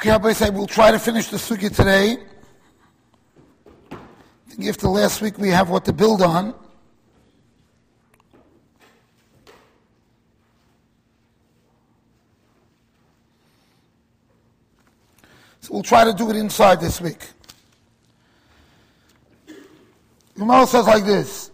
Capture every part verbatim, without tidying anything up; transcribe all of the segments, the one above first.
Okay, Rabbi say we'll try to finish the sugya today. I think after last week we have what to build on. So we'll try to do it inside this week. Gemara says like this.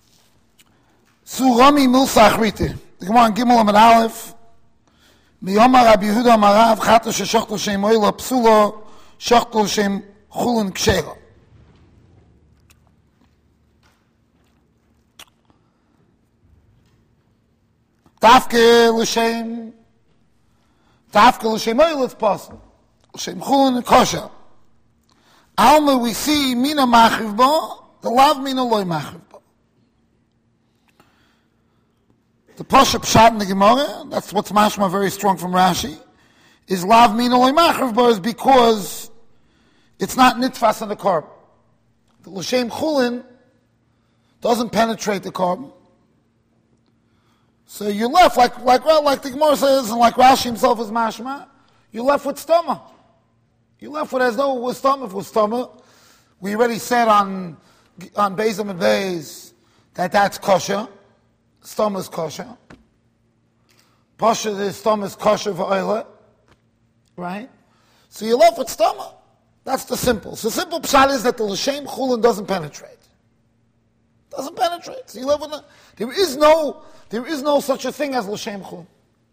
Surami Milsa Achrite. The Gemara in Gimel Amid Aleph. Miyomar Rabbi Yehuda Amarav Chata Sheshachto Shem Oila Psulo Shachto Shem Chulin Kshera. Tafke L'Shem Tafke L'Shem Oila it's possible. L'Shem Chulin Kosher. Alma we see Mina Machiv Bo, the love Mina Loi Machiv Bo. The Pasha Pshat in the Gemara, that's what's mashma very strong from Rashi, is lav mina loy machav bo is because it's not nitfas on the carbon. The l'shem chulin doesn't penetrate the carbon. So you're left, like, like, well, like the Gemara says, and like Rashi himself is mashma, you're left with stoma. You're left with as though it was stoma. If it was stoma, we already said on, on Beis and Beis that that's kosher. Stoma is kosher. Pasha, the stoma is kosher for oila. Right? So you're left with stoma. That's the simple. So simple pshat is that the l'shem chulin doesn't penetrate. Doesn't penetrate. So you live with a, there is no, there is no such a thing as l'shem chulin.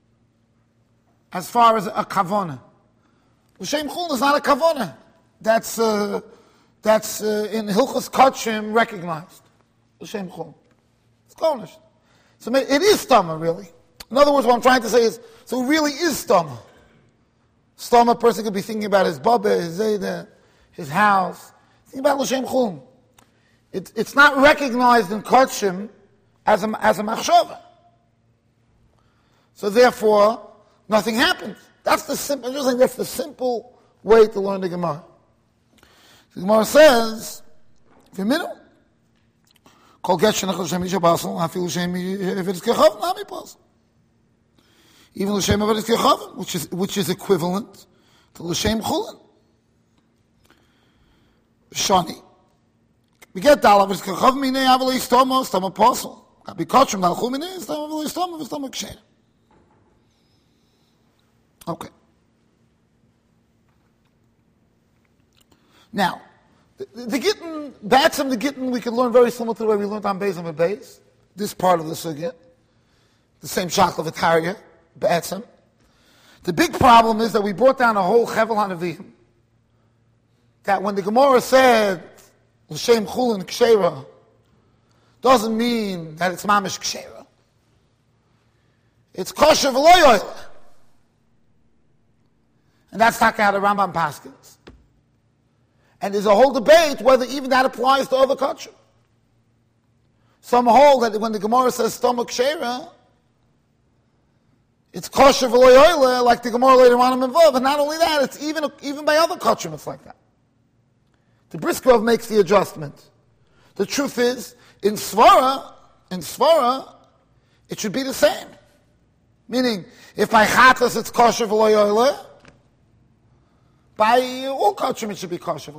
As far as a kavona. L'shem chulin is not a kavona. That's, uh, that's uh, in Hilchos Kachim recognized. L'shem chulin. It's garnished. So it is stoma, really. In other words, what I'm trying to say is, so it really is stoma. Stoma, a person could be thinking about his baba, his zayda, his house. Think about l'shem chulin. It, it's not recognized in Kachim as a, as a machshava. So therefore, nothing happens. That's the simple, I'm just saying that's the simple way to learn the Gemara. The Gemara says, v'minu, kol get shenach l'shem isha basel, hafi l'shem evetz kechav, nami basel. Even l'shem evetz kechav, which is, which is equivalent to l'shem chulin. Shani. We get dalav, evetz kechav minei avalei stoma, stoma basel. Habi kachim dalchu minei, stoma avalei stoma, v'stoma ksher. Okay. Now, the, the Gittin, Batsim, the Gittin, we can learn very similar to the way we learned on Beis and Beis, this part of the Sugya, the same Shakla V'Tarya, Batsim. The big problem is that we brought down a whole Chevel HaNevi'im, that when the Gemara said, L'shem Chulin Kshera, doesn't mean that it's Mamish Kshera. It's Kosher V'lo Yoyle. And that's talking out of Rambam Paskins. And there's a whole debate whether even that applies to other kosher. Some hold that when the Gemara says stomach shera, it's kosher v'lo yoyle, like the Gemara later on in Vav. And not only that, it's even even by other kosher, it's like that. The Briskov makes the adjustment. The truth is, in Svara, in Svara, it should be the same. Meaning, if by chatas it's kosher v'lo yoyle, by all kosher, it should be kosher.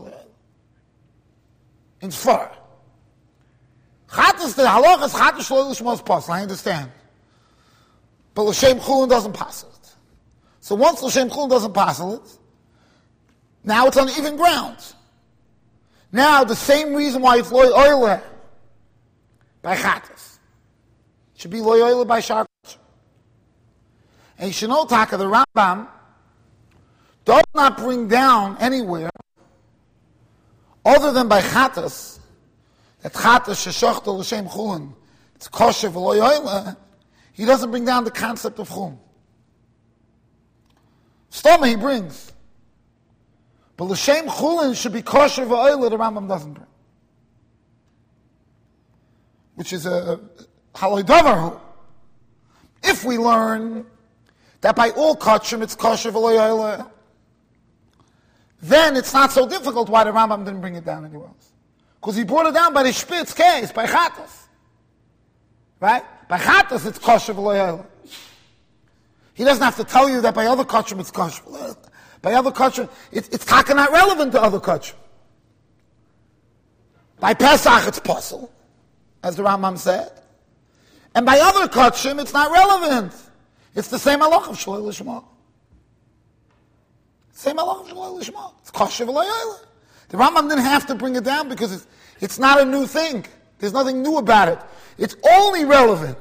In Sfar. Chatas, the halach is chatas shlo l'shmos pasul, I understand. But l'shem chulin doesn't pass it. So once l'shem chulin doesn't pass it, now it's on even ground. Now the same reason why it's loy oile by chatas. It should be loy oile by shar kosher. And you should know, Taka, the Rambam does not bring down anywhere other than by chatas, that chatas sheshachta l'shem chulin, it's kosher v'lo yoyle, he doesn't bring down the concept of chulin. Stoma he brings. But l'shem chulin should be kosher v'oyle, the Rambam doesn't bring. Which is a haloi davar. If we learn that by all kosher it's kosher v'lo yoyle, then it's not so difficult why the Rambam didn't bring it down anywhere else. Because he brought it down by the Spitz case, by Chatas. Right? By Chatas it's kosher v'lo yoyle. He doesn't have to tell you that by other kosher it's kosher v'lo yoyle. By other kachim, it, it's taka not relevant to other kachim. By Pesach, it's possible, as the Rambam said. And by other kachim, it's not relevant. It's the same halach of Shalei Lishma. Same halach of Shalei Lishma. It's kosher v'lo yoyle. The Rambam didn't have to bring it down because it's, it's not a new thing. There's nothing new about it. It's only relevant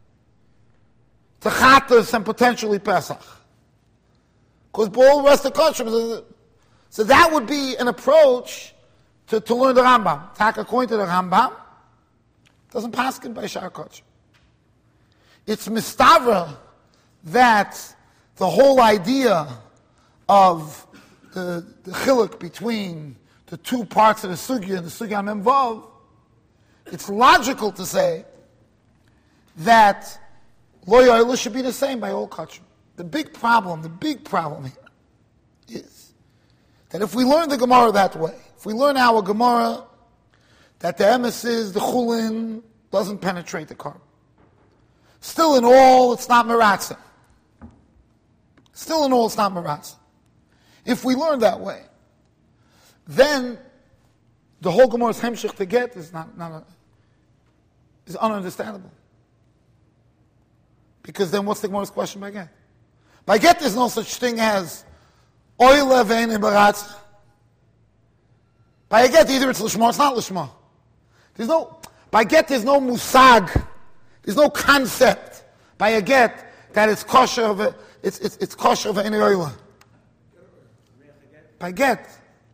to Chatas and potentially Pesach. Because all the rest of the kachim, so that would be an approach to, to learn the Rambam. Tak according to the Rambam, doesn't pass it by Shar kachim. It's mistavra that the whole idea of the, the chiluk between the two parts of the sugya and the sugya memvav, it's logical to say that lo yoyle should be the same by all kachim. The big problem, the big problem here is that if we learn the Gemara that way, if we learn our Gemara that the emes is the chulin doesn't penetrate the carbon, still in all it's not meratzah. Still in all it's not meratzah. If we learn that way, then the whole Gemara's hemshich to get is not, not a, is ununderstandable. Because then what's the Gemara's question by get? By get, there's no such thing as oile vein in baratz. By get, either it's lishma or it's not lishma. There's no, by get, there's no musag. There's no concept by a get that it's kosher of a, it's, it's, it's kosher of any oile. By get.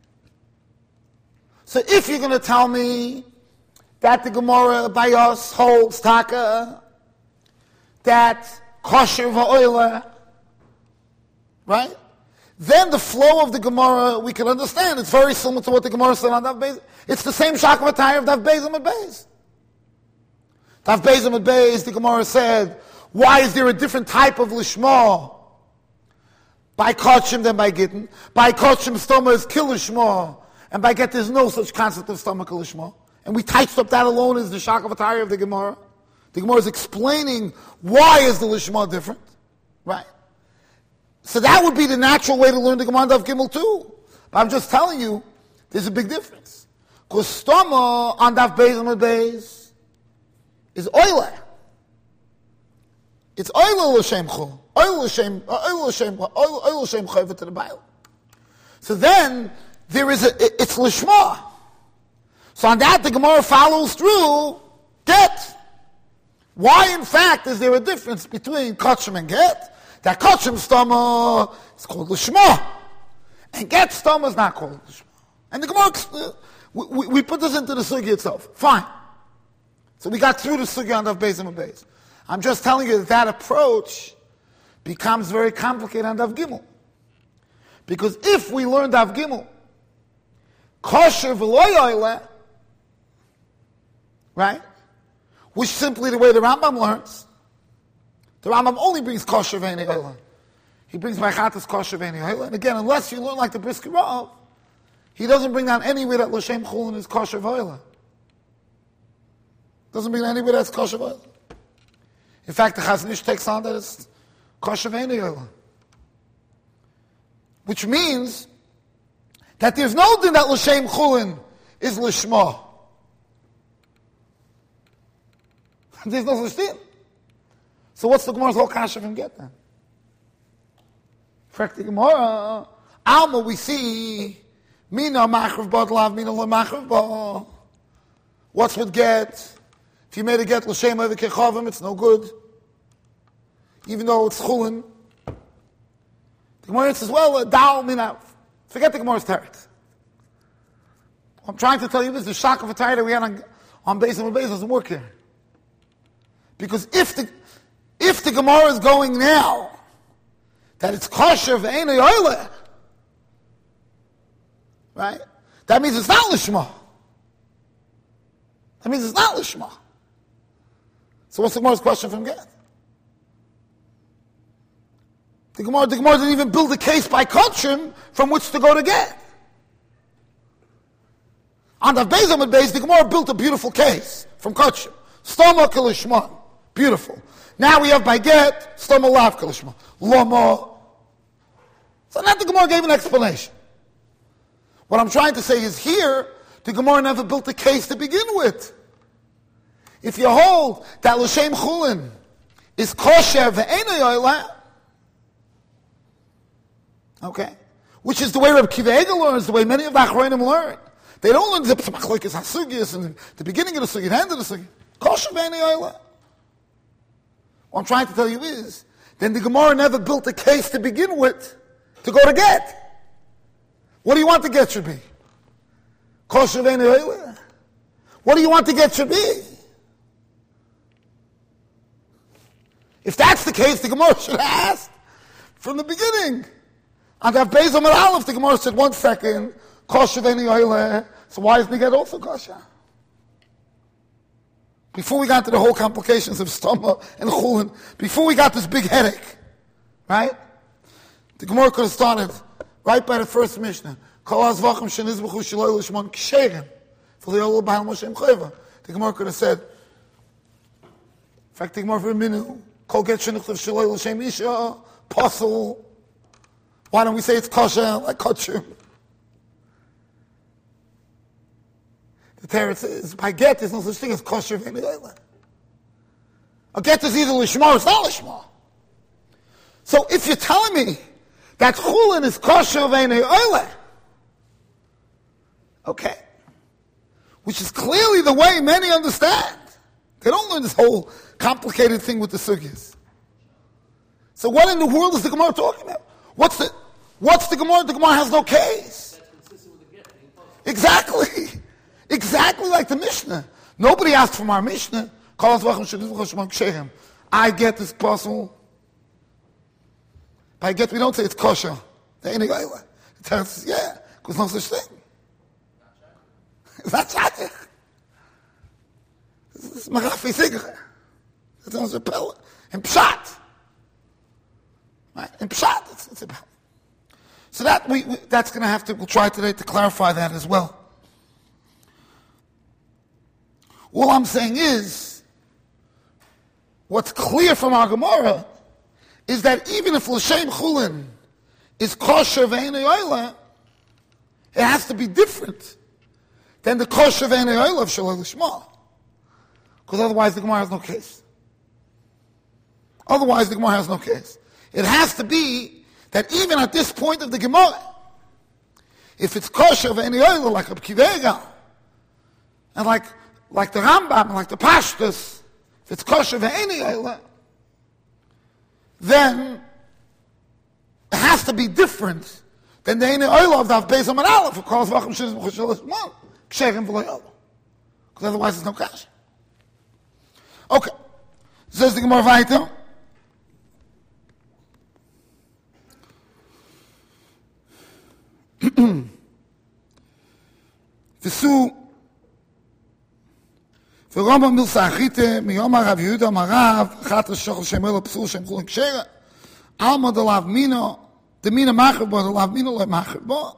So if you're going to tell me that the Gemara by us holds taka, that kosher of oile, right? Then the flow of the Gemara, we can understand. It's very similar to what the Gemara said on Daf Beis. It's the same shakvatayr of Daf Beis and Beis. Daf Beis and Beis, the Gemara said, why is there a different type of lishma by kachim than by gittin? By kachim, stoma is kill lishma, and by get there's no such concept of stomach lishma. And we touched up that alone as the shakvatayr of the Gemara. The Gemara is explaining why is the lishma different, right? So that would be the natural way to learn the Gemara Daf Gimel too. But I'm just telling you, there's a big difference. Because stoma on Daf Beis and Beis is oile. It's oile l'shem chul. Oile l'shem, oile l'shem, oile l'shem chayvet to the Bible. So then, there is a, it's lishma. So on that, the Gemara follows through get. Why, in fact, is there a difference between kachim and get? That kachim stoma is called lishma, and get stoma is not called lishma. And the Gemara, we, we, we put this into the sugya itself. Fine. So we got through the sugya on Daf Beis and Beis. I'm just telling you that that approach becomes very complicated on Daf Gimel. Because if we learn Daf Gimel, kosher v'lo yoyle, right? Which simply the way the Rambam learns. The Rambam only brings kosher v'eini yoyle. He brings Baichatas kosher v'eini yoyle. And again, unless you learn like the Brisker Rav, he doesn't bring down anywhere that l'shem chulin is kosher v'yoyle. Doesn't bring anywhere that's kosher v'yoyle. In fact, the Chazon Ish takes on that it's kosher v'eini yoyle. Which means that there's no din that l'shem chulin is l'shma. There's no such thing. So what's the Gemara's whole kasha from get then? In fact, the Gemara, Alma, we see, mina machrav badlav, mina lo machrav ba. What's with get? If you made a get l'shem over kechavim, it's no good. Even though it's chulin. The Gemara says, well, uh, dal mina. Forget the Gemara's teretz. I'm trying to tell you this, the shock of a tire that we had on, on Beis and Beis doesn't work here. Because if the if the Gemara is going now that it's kosher v'eini yoyle, right? That means it's not lishma. That means it's not lishma. So what's the Gemara's question from get? The Gemara, the Gemara didn't even build a case by kachim from which to go to get. On the Beis Amud Beis, the Gemara built a beautiful case from kachim. Stoma kalishman. Beautiful. Now we have by get, stoma lav kalishma. Lama. So not the Gemara gave an explanation. What I'm trying to say is here, the Gemara never built a case to begin with. If you hold that L'Shem Chulin is kosher ve'enei oila, okay, which is the way Reb Kiva Eger learns, the way many of the Achronim learn. They don't learn the Machlokes Hasugiyas and the beginning of the Sugiyah, the end of the Sugiyah. Kosher ve'enei oila. What I'm trying to tell you is, then the Gemara never built a case to begin with to go to get. What do you want the get should be? Kosher ve'enei oila. What do you want the get should be? If that's the case, the Gemara should have asked from the beginning. And if Beis Amar Aleph, the Gemara said, one second, kosher ve'enei oila, so why isn't the get also kosher? Before we got to the whole complications of Stoma and Chulin, before we got this big headache, right? The Gemara could have started right by the first Mishnah. Kol hazvachim shenizbuchu shelo lishmon ksherim v'lo b'al Moshe chayva. The Gemara could have said, in fact, the Gemara for a minute, kol get shenichtav shelo l'shem isha, posel. Why don't we say it's kosher, like kosher? The Torah says, by get, there's no such thing as kosher ve'enei oila. A get is either lishma or it's not lishma. So if you're telling me that chulin is kosher ve'enei oila, okay, which is clearly the way many understand. They don't learn this whole complicated thing with the sugyas. So what in the world is the Gemara talking about? What's the, what's the Gemara? The Gemara has no case. Exactly. Exactly like the Mishnah. Nobody asked from our Mishnah, I get this possible. By get, we don't say it's kosher. The Torah says, yeah, because no such thing. It's not shaykh. This is Marafi Sigre. It's not a pill. In Pshat. Right? In Pshat, it's, it's about. So that we, we that's going to have to, we'll try today to clarify that as well. All I'm saying is, what's clear from our Gemara is that even if L'Shem Chulin is kosher ve'enei oila, it has to be different than the kosher ve'enei oila of Shalom Lishma. Because otherwise the Gemara has no case. Otherwise the Gemara has no case. It has to be that even at this point of the Gemara, if it's kosher ve'enei oila, like a Kivega, and like like the Rambam, like the Pashtus, if it's kosher ve'enei oila, then it has to be different than the enei oila of the Beis Amar Aleph, of course, v'achim sheniz b'chol shelo ksherim v'lo oila. Because otherwise there's no kasha. Okay. Says the Gemara weiter. V'su ורומא מילסא אחיתא מיומא רב יהודה אמר רב אחת השוחל שם אלו פסול שם חולין כשרה עלמא דלאו מינו דמינה מאחר בו דלאו מינו לא מאחר בו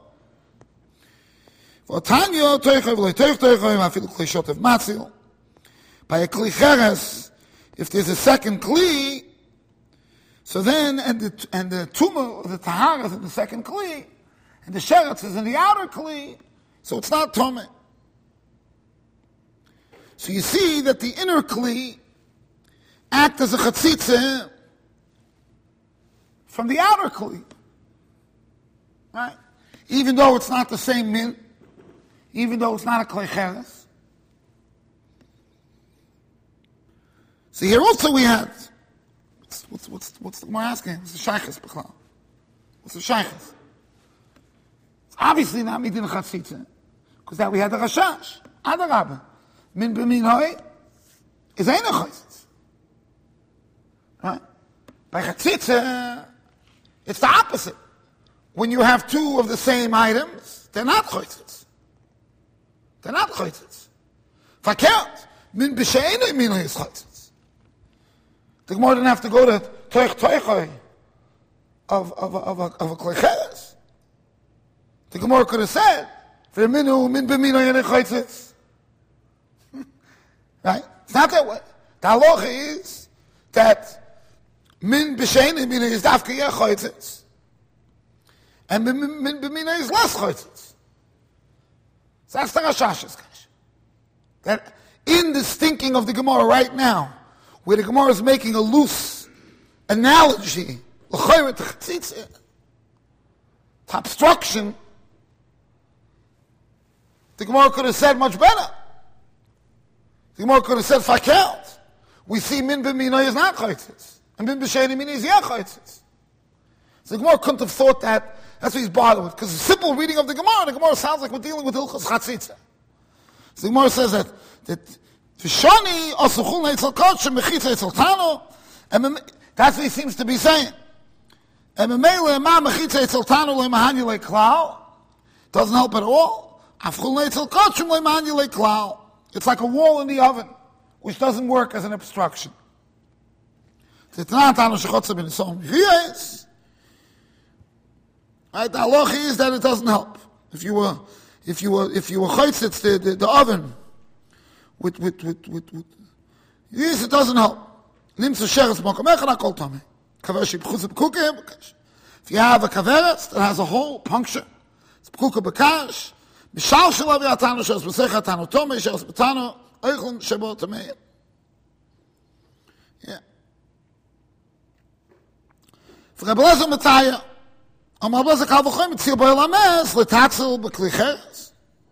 ואותניו תויכו ולא תויכו תויכו ואפילו כלי שוטף מציל by a kli cheres, if there's a second kli, so then, and the, and the tumor, the tahara is in the second kli, and the sheretz is in the outer kli, so it's not tomeh. So you see that the inner kli act as a chatzitze from the outer kli. Right? Even though it's not the same min, even though it's not a kli cheres. So here also we had, what's, what's, what's, what's the Gemara asking? What's the shaykhis, b'chlal? What's the shaykhis? It's obviously not midin chatzitze, because that we had the rashash, adarabah. Min b'min hoi is ein chatzitze. Right? By chatzitze, it's the opposite. When you have two of the same items, they're not chatzitze. They're not chatzitze. Verkehrt. Min b'she'enei min hoi is chatzitze. The Gemara didn't have to go to toich toichoi of, of, of, of, of a klecheres. The Gemara could have said, V'minu min b'mino yenei chaytzitz. Right? It's not that way. The halacha is that min b'sheini min is dafka yeh chaytzitz. And min b'mina is less chaytzitz. So that's the Rashash's kash. That in this thinking of the Gemara right now, where the Gemara is making a loose analogy, l'chayre to chatzitza, to obstruction, the Gemara could have said much better. The Gemara could have said, fakelt. We see min b'mina is not chaytzitz. And min b'sheni mina is yeah chaytzitz. So the Gemara couldn't have thought that. That's what he's bothered with. Because the simple reading of the Gemara, the Gemara sounds like we're dealing with Hilchas Chatzitza. So the Gemara says that, that V'shani asuchul neitzel kotchem mechitza etzel tano, and that's what he seems to be saying. And memele ma mechitza etzel tano lo mahani le klal, doesn't help at all. Afchul neitzel kotchem lo mahani le klal. It's like a wall in the oven, which doesn't work as an obstruction. Titnan tano shechotza ben isom yes. Right, the halacha is that it doesn't help. If you were, if you were, if you were chaytzitz the, the the oven with with with with, with yes, it doesn't help. Nimtzu sheretz makom echad kol tameh. Kavesh b'chutz b'kukim. If you have a kaveretz that has a hole puncture, it's b'kukim b'kash. Mishal shelav yatanu sheretz b'secha tanu tomeh sheretz b'tanu eichon shebo tameh. Yeah. For Rebbe Lezer Mataya. Amar Blazer Kal V'choim Tzil B'Olam Hames L'Tatzel B'Kli Cheres.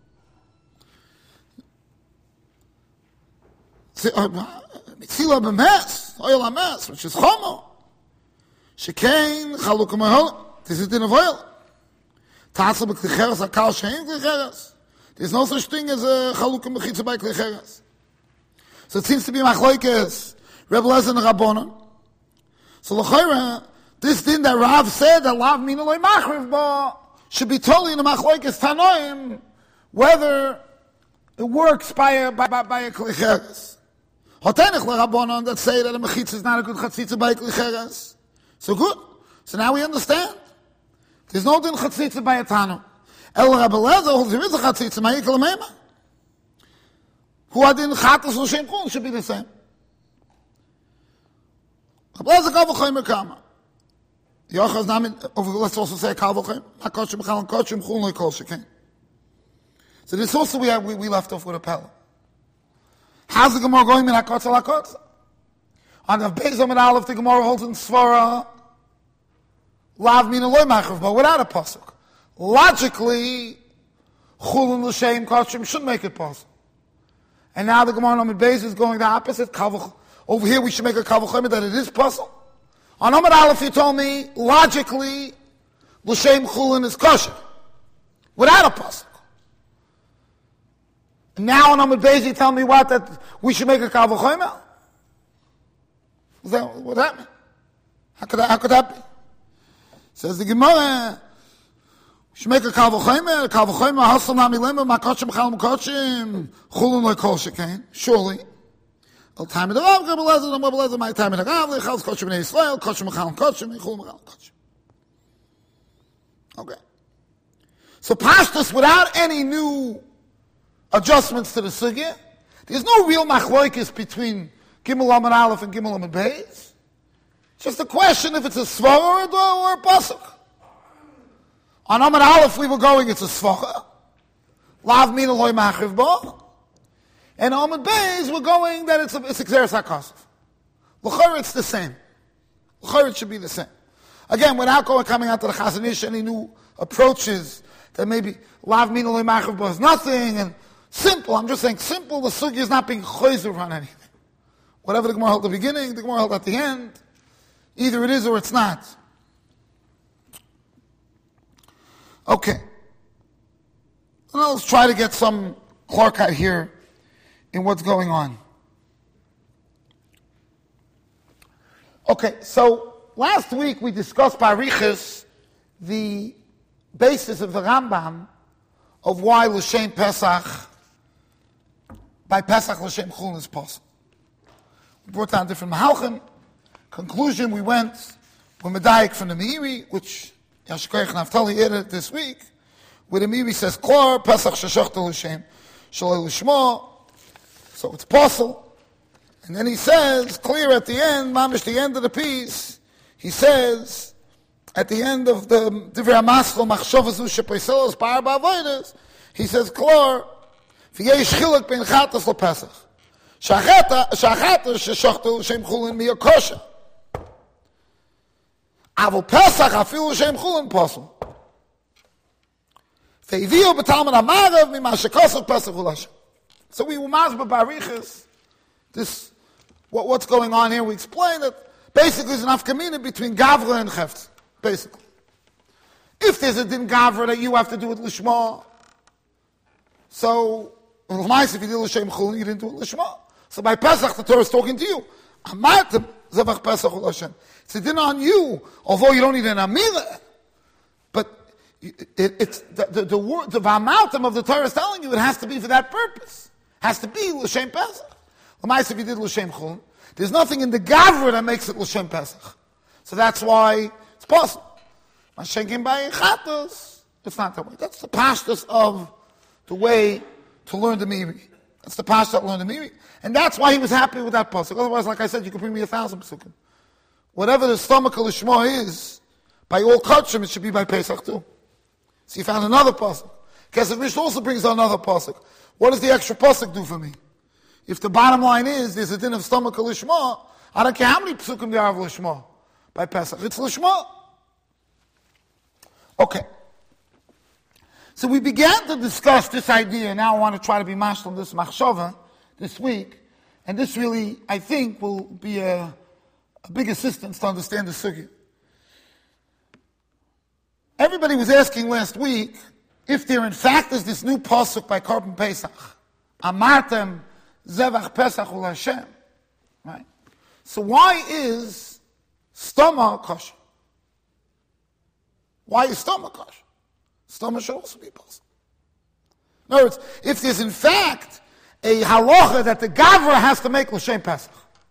Tzil B'Mes Oil Hames, which is Chomo. Shekein Chaluk Mahol. This is the Nevoil. Tatzel B'Kli Cheres Akal Shein Kli Cheres. There's no such thing as a Chaluk Mechitza by Kli Cheres. So it seems to be Machloikes Rebbe Lezer and Rabbonon. So L'Choira. This thing that Rav said that Lav Mina Loi Machriv Ba should be totally in the Machlokes Tanoim whether it works by a by, by, by a Klicheres. Hotenich LeRabbanon that say that a Mechitza is not a good Chatzitza by a Klicheres. So good. So now we understand. There's no din Chatzitza by a Tano. El Rabbi Lezer holds there is a Chatzitza Ma'ikal Meima. Who are din Chatas L'Shem Kul should be the same. Rabbi Lezer Kal V'choim Kama. Yochaz Namin, let's also say Kal V'choim, HaKoshim Chal Koshim Chul Noi Kol Shekain. So this also we have, we, we left off with a pella. How's the Gemara going in HaKotza HaKotza? On the Beis Amid Aleph, the Gemara holds in Svara, Lav Mina Loi Machriv, but without a pasuk. Logically, Chul and L'Shem Koshim should make it possible. And now the Gemara on the Beis is going the opposite. Over here we should make a Kal V'choim that it is possible. On Amid Aleph, you told me, logically, L'Shem Chulin is kosher. Without a pasuk. And now on Amid Beis, you tell me what? That we should make a Kal V'choim? Is that what that mean? How could that, how could that be? Says the Gemara, we should make a Kal V'choim, a Kal V'choim, Hasam Namilema, Makoshim Chal Makoshim, Chulin Lo Kol Shekain. Surely. Al time of the Rav, Rebbe Lezer, and Rebbe Lezer, my time of the Rav, Lechal Koshim in Israel, Koshim Mechal Koshim, Chul Mechal Koshim. Okay. So Pashtus, without any new adjustments to the Sugya, there's no real machloikis between Gimel Amid Aleph and Gimel Amid Beis. It's just a question if it's a Svara or a, or a Pasuk. On Amid Aleph, we were going, it's a Svara. Lav Mina Loi Machriv Ba. And Amid Beis, we're going that it's a, it's a Xeris HaKosov. L'chor, it's the same. L'chor, it should be the same. Again, without going, coming out to the Chazon Ish, any new approaches that maybe Lav Mina Loi Machriv Ba is nothing, and simple, I'm just saying simple, the Sugi is not being choizer on anything. Whatever the Gemara held at the beginning, the Gemara held at the end. Either it is or it's not. Okay. Now let's try to get some clark here in what's going on. Okay, so last week we discussed by Riches the basis of the Rambam of why L'Shem Pesach, by Pesach L'Shem Chulin is possible. We brought down different Mahalchim. Conclusion, we went with Medayik from the Meiri, which Yashkoyach Naftali edited this week, where the Meiri says, Kor Pesach Sheshachta L'Shem Shalei L'Shmo. So it's possible. And then he says, clear at the end, mamish the end of the piece, he says, at the end of the Divrei HaMaschal, Machshavas U'Shepoiselos Par Ba'avodas, he says, Klor, V'yesh chiluk ben chatas l'Pesach. Shachatas sheshachtu l'shem chulin miya kosher. Avol Pesach afilu l'shem chulin posel. Ve'ivio b'talmud ha'marav mima shekosach Pesach u'lashem. So we will mazba barichas, this, what, what's going on here, we explain that basically there's an afkamina between Gavra and Chefetz, basically. If there's a din Gavra that you have to do it Lishma, so, if you did L'Shem Chulin, you didn't do it Lishma. So by Pesach, the Torah is talking to you. Amartem Zevach Pesach L'Shem. It's a din on you, although you don't need an Amila, but it, it, it's the, the, the word, the Vamaltem of the Torah is telling you it has to be for that purpose. It has to be L'Shem Pesach. L'Mais, if you did L'Shem Chulin, there's nothing in the Gavra that makes it L'Shem Pesach. So that's why it's possible. Mashenkim by Chatos, it's not that way. That's the pashtus of the way to learn the Miri. That's the pashtus to learn the Miri. And that's why he was happy with that pasuk. Otherwise, like I said, you could bring me a thousand pasukim. Whatever the stomach of Lishma is, by all kachim, it should be by Pesach too. So you found another pasuk. Kesef Mishnah also brings another pasuk. What does the extra pasuk do for me? If the bottom line is, there's a din of stomach of Lishma, I don't care how many pasukim there are of Lishma by Pesach. It's Lishma. Okay. So we began to discuss this idea. Now I want to try to be mashal on this machshava this week. And this really, I think, will be a, a big assistance to understand the sugya. Everybody was asking last week if there in fact is this new pasuk by Korban Pesach. Amartem Zevach Pesach ul Hashem. Right? So why is stoma kosher? Why is stoma kosher? Stoma should also be possible. In other words, if there's in fact a halacha that the Gavra has to make L'Shem Pesach,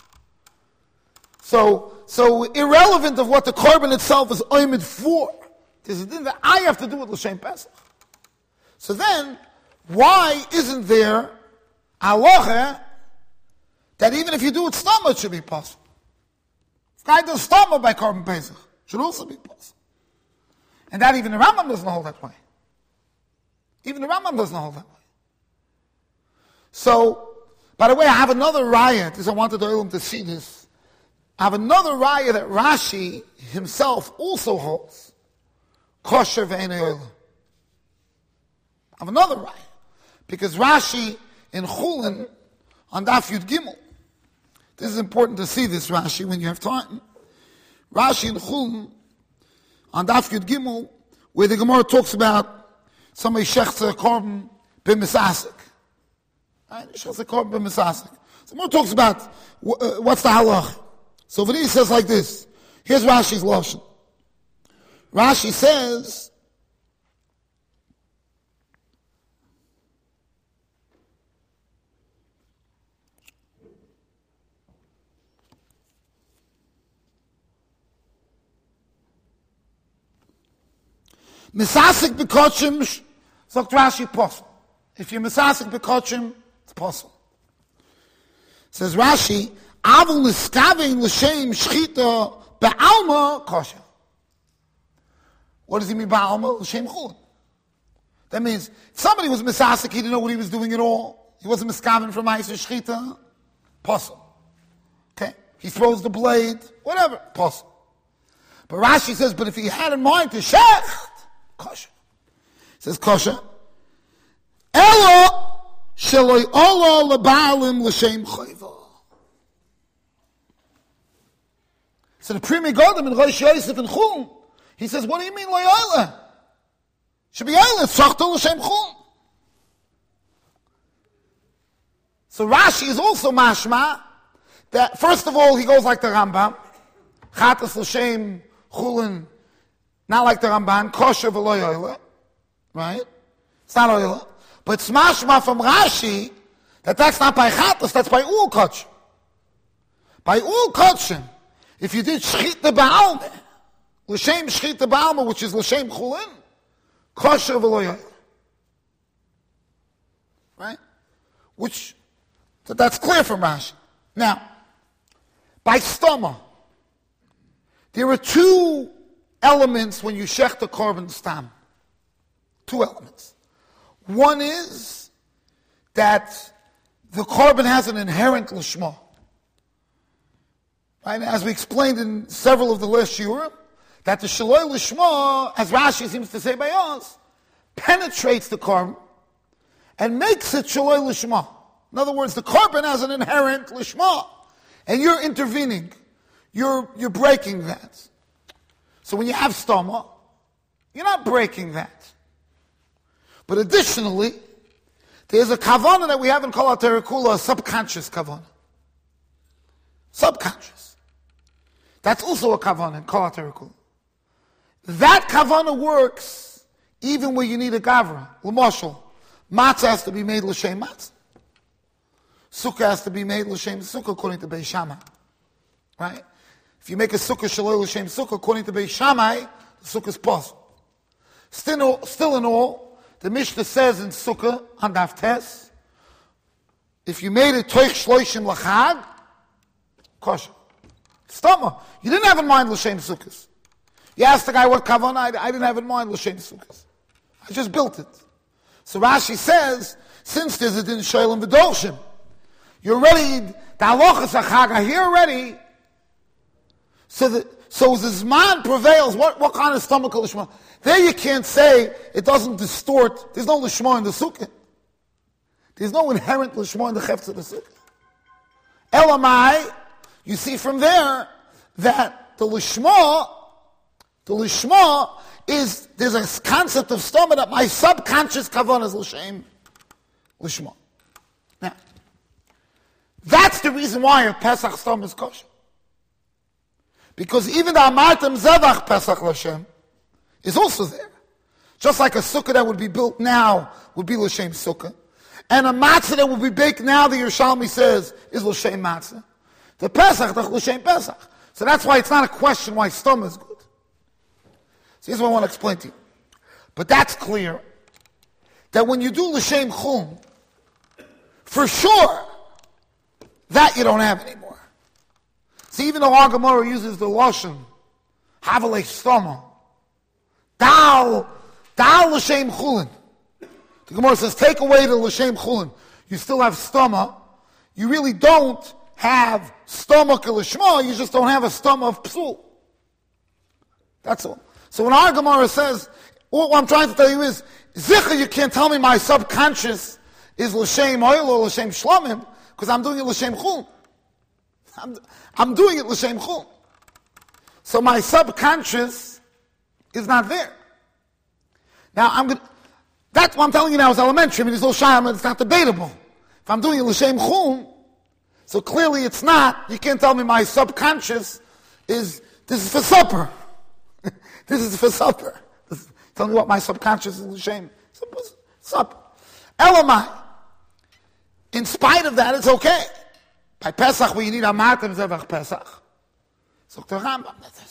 so so irrelevant of what the Korban itself is oimid for, there's a thing that I have to do with L'Shem Pesach. So then, why isn't there halacha that even if you do it stoma, it should be possible? If guy does stoma by Korban Pesach, it should also be possible. And that even the Rambam doesn't hold that way. Even the Rambam doesn't hold that way. So, by the way, I have another raya, because I wanted the Olam to see this. I have another raya that Rashi himself also holds. Kosher ve'enei olam. I have another raya. Because Rashi in Chulin, on Daf Yud Gimel, this is important to see this Rashi when you have time. Rashi in Chulin, on Daf Yud Gimel, where the Gemara talks about somebody shechtza korban b'misasik. Right? Shechtza korban b'misasik. The Gemara talks about uh, what's the halach. So Vini says like this. Here's Rashi's lashon. Rashi says, Misasik b'kochim, sagt Rashi, possible. If you're misasik b'kochim, it's possible. Says Rashi, avul niskavein l'shem shchita ba'alma kosher. What does he mean ba'alma? L'shem chulin. That means, if somebody was misasik, he didn't know what he was doing at all. He wasn't miskaven from ma'aser shchita, possible. Okay? He throws the blade, whatever, possible. But Rashi says, but if he had in mind to shecht, kosher. It says kosher. Elo sheloi olo leba'alim l'shem chayva. So the Pri Megadim in Rosh Yosef and Chum, he says, what do you mean lo yola? Should be yola, tzachto l'shem chum. So Rashi is also mashma that first of all he goes like the Rambam, chatas l'shem chulin. Not like the Ramban, kosher v'lo yoyla, right? It's not yoyla. But it's mashma from Rashi that that's not by chatas, that's by ul kosher. By ul kosher, if you did shchit the ba'alma, l'shem shchit the ba'alma, which is l'shem chulin, kosher v'lo yoyla. Right? Which, that's clear from Rashi. Now, by stoma, there are two elements when you shech the korban stam. Two elements. One is that the korban has an inherent lishma. Right? As we explained in several of the last shiurim, that the shaloi lishma, as Rashi seems to say by us, penetrates the korban and makes it shaloi lishma. In other words, the korban has an inherent lishma, and you're intervening. You're, you're breaking that. So when you have stoma, you're not breaking that. But additionally, there's a kavanah that we have in Kol HaTorah Kula, a subconscious kavanah. Subconscious. That's also a kavanah in Kol HaTorah Kula. That kavanah works even where you need a gavra. L'moshel, matzah has to be made l'shem matzah. Sukkah has to be made l'shem sukkah according to Beis Shammai. Right? If you make a sukkah shaloi l'shem sukkah according to Beis Shammai, the sukkah is possible. Still, still in all, the Mishnah says in sukkah on Daf Tes, if you made it toich shloishim l'chag, kosher. Stoma. You didn't have in mind l'shem sukkahs. You asked the guy what kavanah, I, I didn't have in mind l'shem sukkahs. I just built it. So Rashi says, since there's a din shoylim v'dolshim, you're ready, the halachas achag are here already. So the so the zman prevails. What what kind of stomach lishma? There you can't say it doesn't distort. There's no lishma in the sukkah. There's no inherent lishma in the chefetz of the sukkah. Elamai, you see from there that the lishma, the lishma is there's a concept of stomach that my subconscious kavanah is l'shem lishma. Now, that's the reason why a Pesach stomach is kosher. Because even the Amartem Zevach Pesach L'Shem is also there. Just like a sukkah that would be built now would be L'Shem sukkah. And a matzah that would be baked now, the Yerushalmi says, is L'Shem matzah. The Pesach, the L'Shem Pesach. So that's why it's not a question why stomach is good. So here's what I want to explain to you. But that's clear, that when you do L'Shem Chum, for sure, that you don't have anymore. See, even though our Gemara uses the Lashon, Havalei Stoma, Dal, Dal L'Shem Chulin. The Gemara says, take away the L'Shem Chulin. You still have Stoma. You really don't have Stoma L'Shma, you just don't have a Stoma of Psul. That's all. So when our Gemara says, what I'm trying to tell you is, Zicha, you can't tell me my subconscious is L'Shem Oil or L'Shem Shlomim, because I'm doing it L'Shem Chulin. I'm, I'm doing it l'shem chum. So my subconscious is not there. Now I'm going. That's what I'm telling you now is elementary. I mean, it's all shayam, it's not debatable. If I'm doing it l'shem chum, so clearly it's not. You can't tell me my subconscious is this is for supper. This is for supper. This, tell me what my subconscious is l'shem supper. Elamai. In spite of that, it's okay. By Pesach, where you need Amartem Zevach Pesach. Zok the Rambam.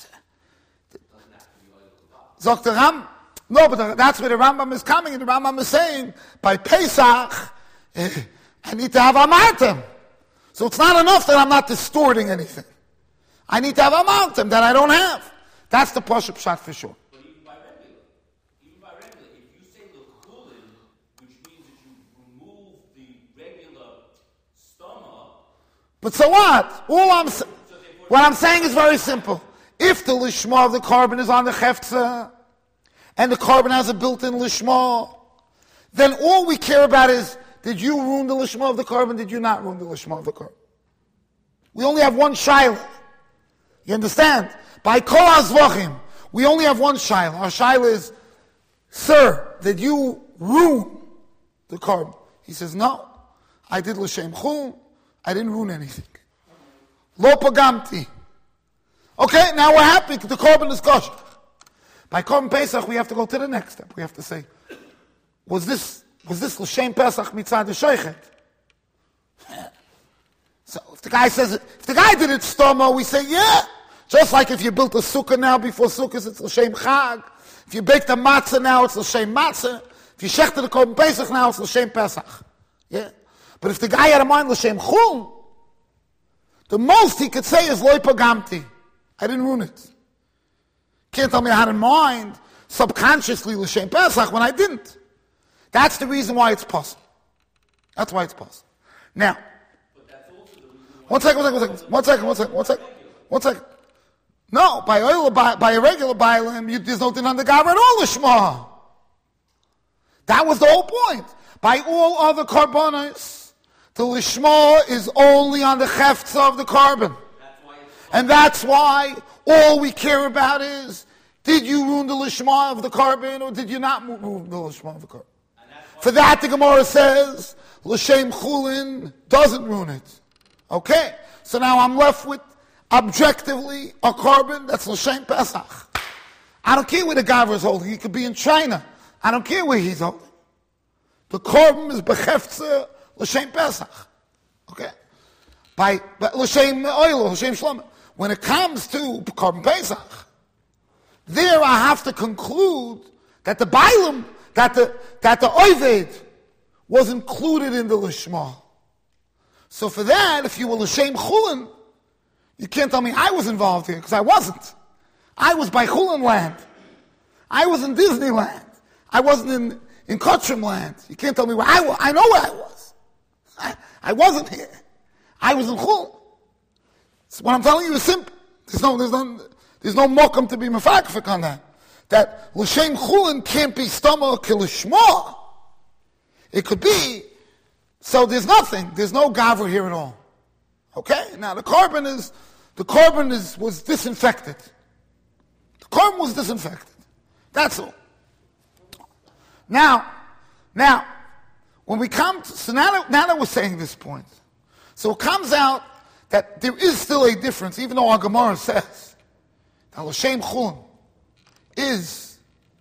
Zok the Rambam. No, but that's where the Rambam is coming, and the Rambam is saying, by Pesach, eh, I need to have Amartem. So it's not enough that I'm not distorting anything. I need to have Amartem that I don't have. That's the Pashup shot for sure. But even by regular, even by regular, if you say L'Chulin, which means that you remove the regular stomach. But so what? All I'm sa- what I'm saying is very simple. If the lishma of the carbon is on the chefza, and the carbon has a built-in lishma, then all we care about is, did you ruin the lishma of the carbon? Did you not ruin the lishma of the carbon? We only have one shaila. You understand? By kol hazvachim, we only have one shaila. Our shaila is, sir, did you ruin the carbon? He says, no. I did l'shem chum. I didn't ruin anything. Lo pagamti. Okay, now we're happy. The carbon is kosher. By Korban Pesach, we have to go to the next step. We have to say, was this was this l'shem Pesach mitzad sheichet? So if the guy says, if the guy did it stoma, we say, yeah. Just like if you built a sukkah now before sukkahs, it's l'shem chag. If you baked a matzah now, it's l'shem matzah. If you shechted the Korban Pesach now, it's l'shem Pesach. Yeah. But if the guy had a mind l'shem chum, the most he could say is loy pagamti. I didn't ruin it. Can't tell me I had in mind subconsciously l'shem Pesach when I didn't. That's the reason why it's possible. That's why it's possible. Now, one second, one second, one second, one second, one second, one second. No, by oil, by, by a regular bailim, you, there's no din on the gavra at all, l'shma. That was the whole point. By all other carbonos, the lishma is only on the cheftza of the carbon. And that's why all we care about is, did you ruin the lishma of the carbon or did you not ruin the lishma of the carbon? For that the Gemara says, l'shem chulin doesn't ruin it. Okay, so now I'm left with objectively a carbon that's l'shem Pesach. I don't care where the gavra is holding. He could be in China. I don't care where he's holding. The carbon is b'cheftza l'shem Pesach. Okay, by l'shem oil, l'shem shlomo. When it comes to carbon Pesach, there I have to conclude that the bailim, that the that the oived was included in the lishma. So for that, if you were l'shem chulin, you can't tell me I was involved here, because I wasn't. I was by Chulin land. I was in Disneyland. I wasn't in, in Kotchum land. You can't tell me where I was. I know where I was. I, I wasn't here. I was in Chulin. So what I'm telling you is simple. There's no, there's no, there's no mokum to be mefakfik on that. That l'shem chulin can't be stomach l'shma. It could be. So there's nothing. There's no gavra here at all. Okay. Now the carbon is the carbon is was disinfected. The carbon was disinfected. That's all. Now, now, when we come to, so now that, now that we're saying this point, so it comes out that there is still a difference, even though our Gemara says that l'shem chulin is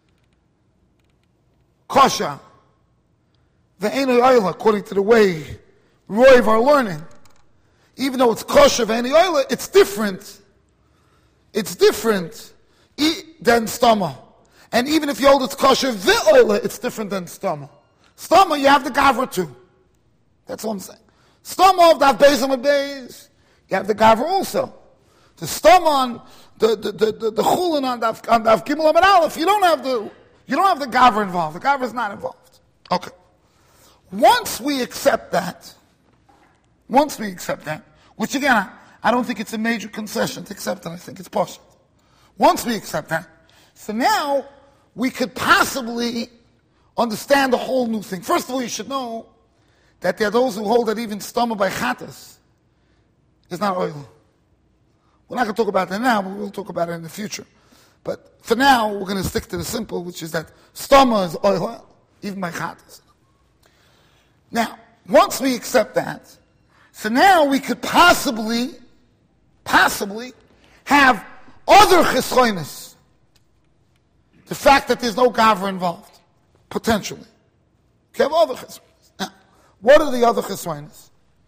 kosher, the Einoi Oila, according to the way Roiv are learning. Even though it's kosher, the Einoi Oila, it's different. It's different than stama. And even if you hold it's kosher, the Oila, it's different than stama. Stama, you have the gavra too. That's all I'm saying. Stama of the Beis and Beis, you have the gavra also. The stama on the the the the, the chulin on the on the Gimel Amud Aleph, you don't have the you don't have the gavra involved. The gavra is not involved. Okay. Once we accept that, once we accept that, which again I, I don't think it's a major concession to accept it. I think it's possible. Once we accept that, so now we could possibly understand a whole new thing. First of all, you should know that there are those who hold that even stama by chatas is not oil. We're not going to talk about that now, but we'll talk about it in the future. But for now, we're going to stick to the simple, which is that stama is oil, even by chatas. Now, once we accept that, so now we could possibly, possibly have other chesroinus. The fact that there's no gavra involved, potentially. Okay, have other chesroinus. Now, what are the other chesroinus?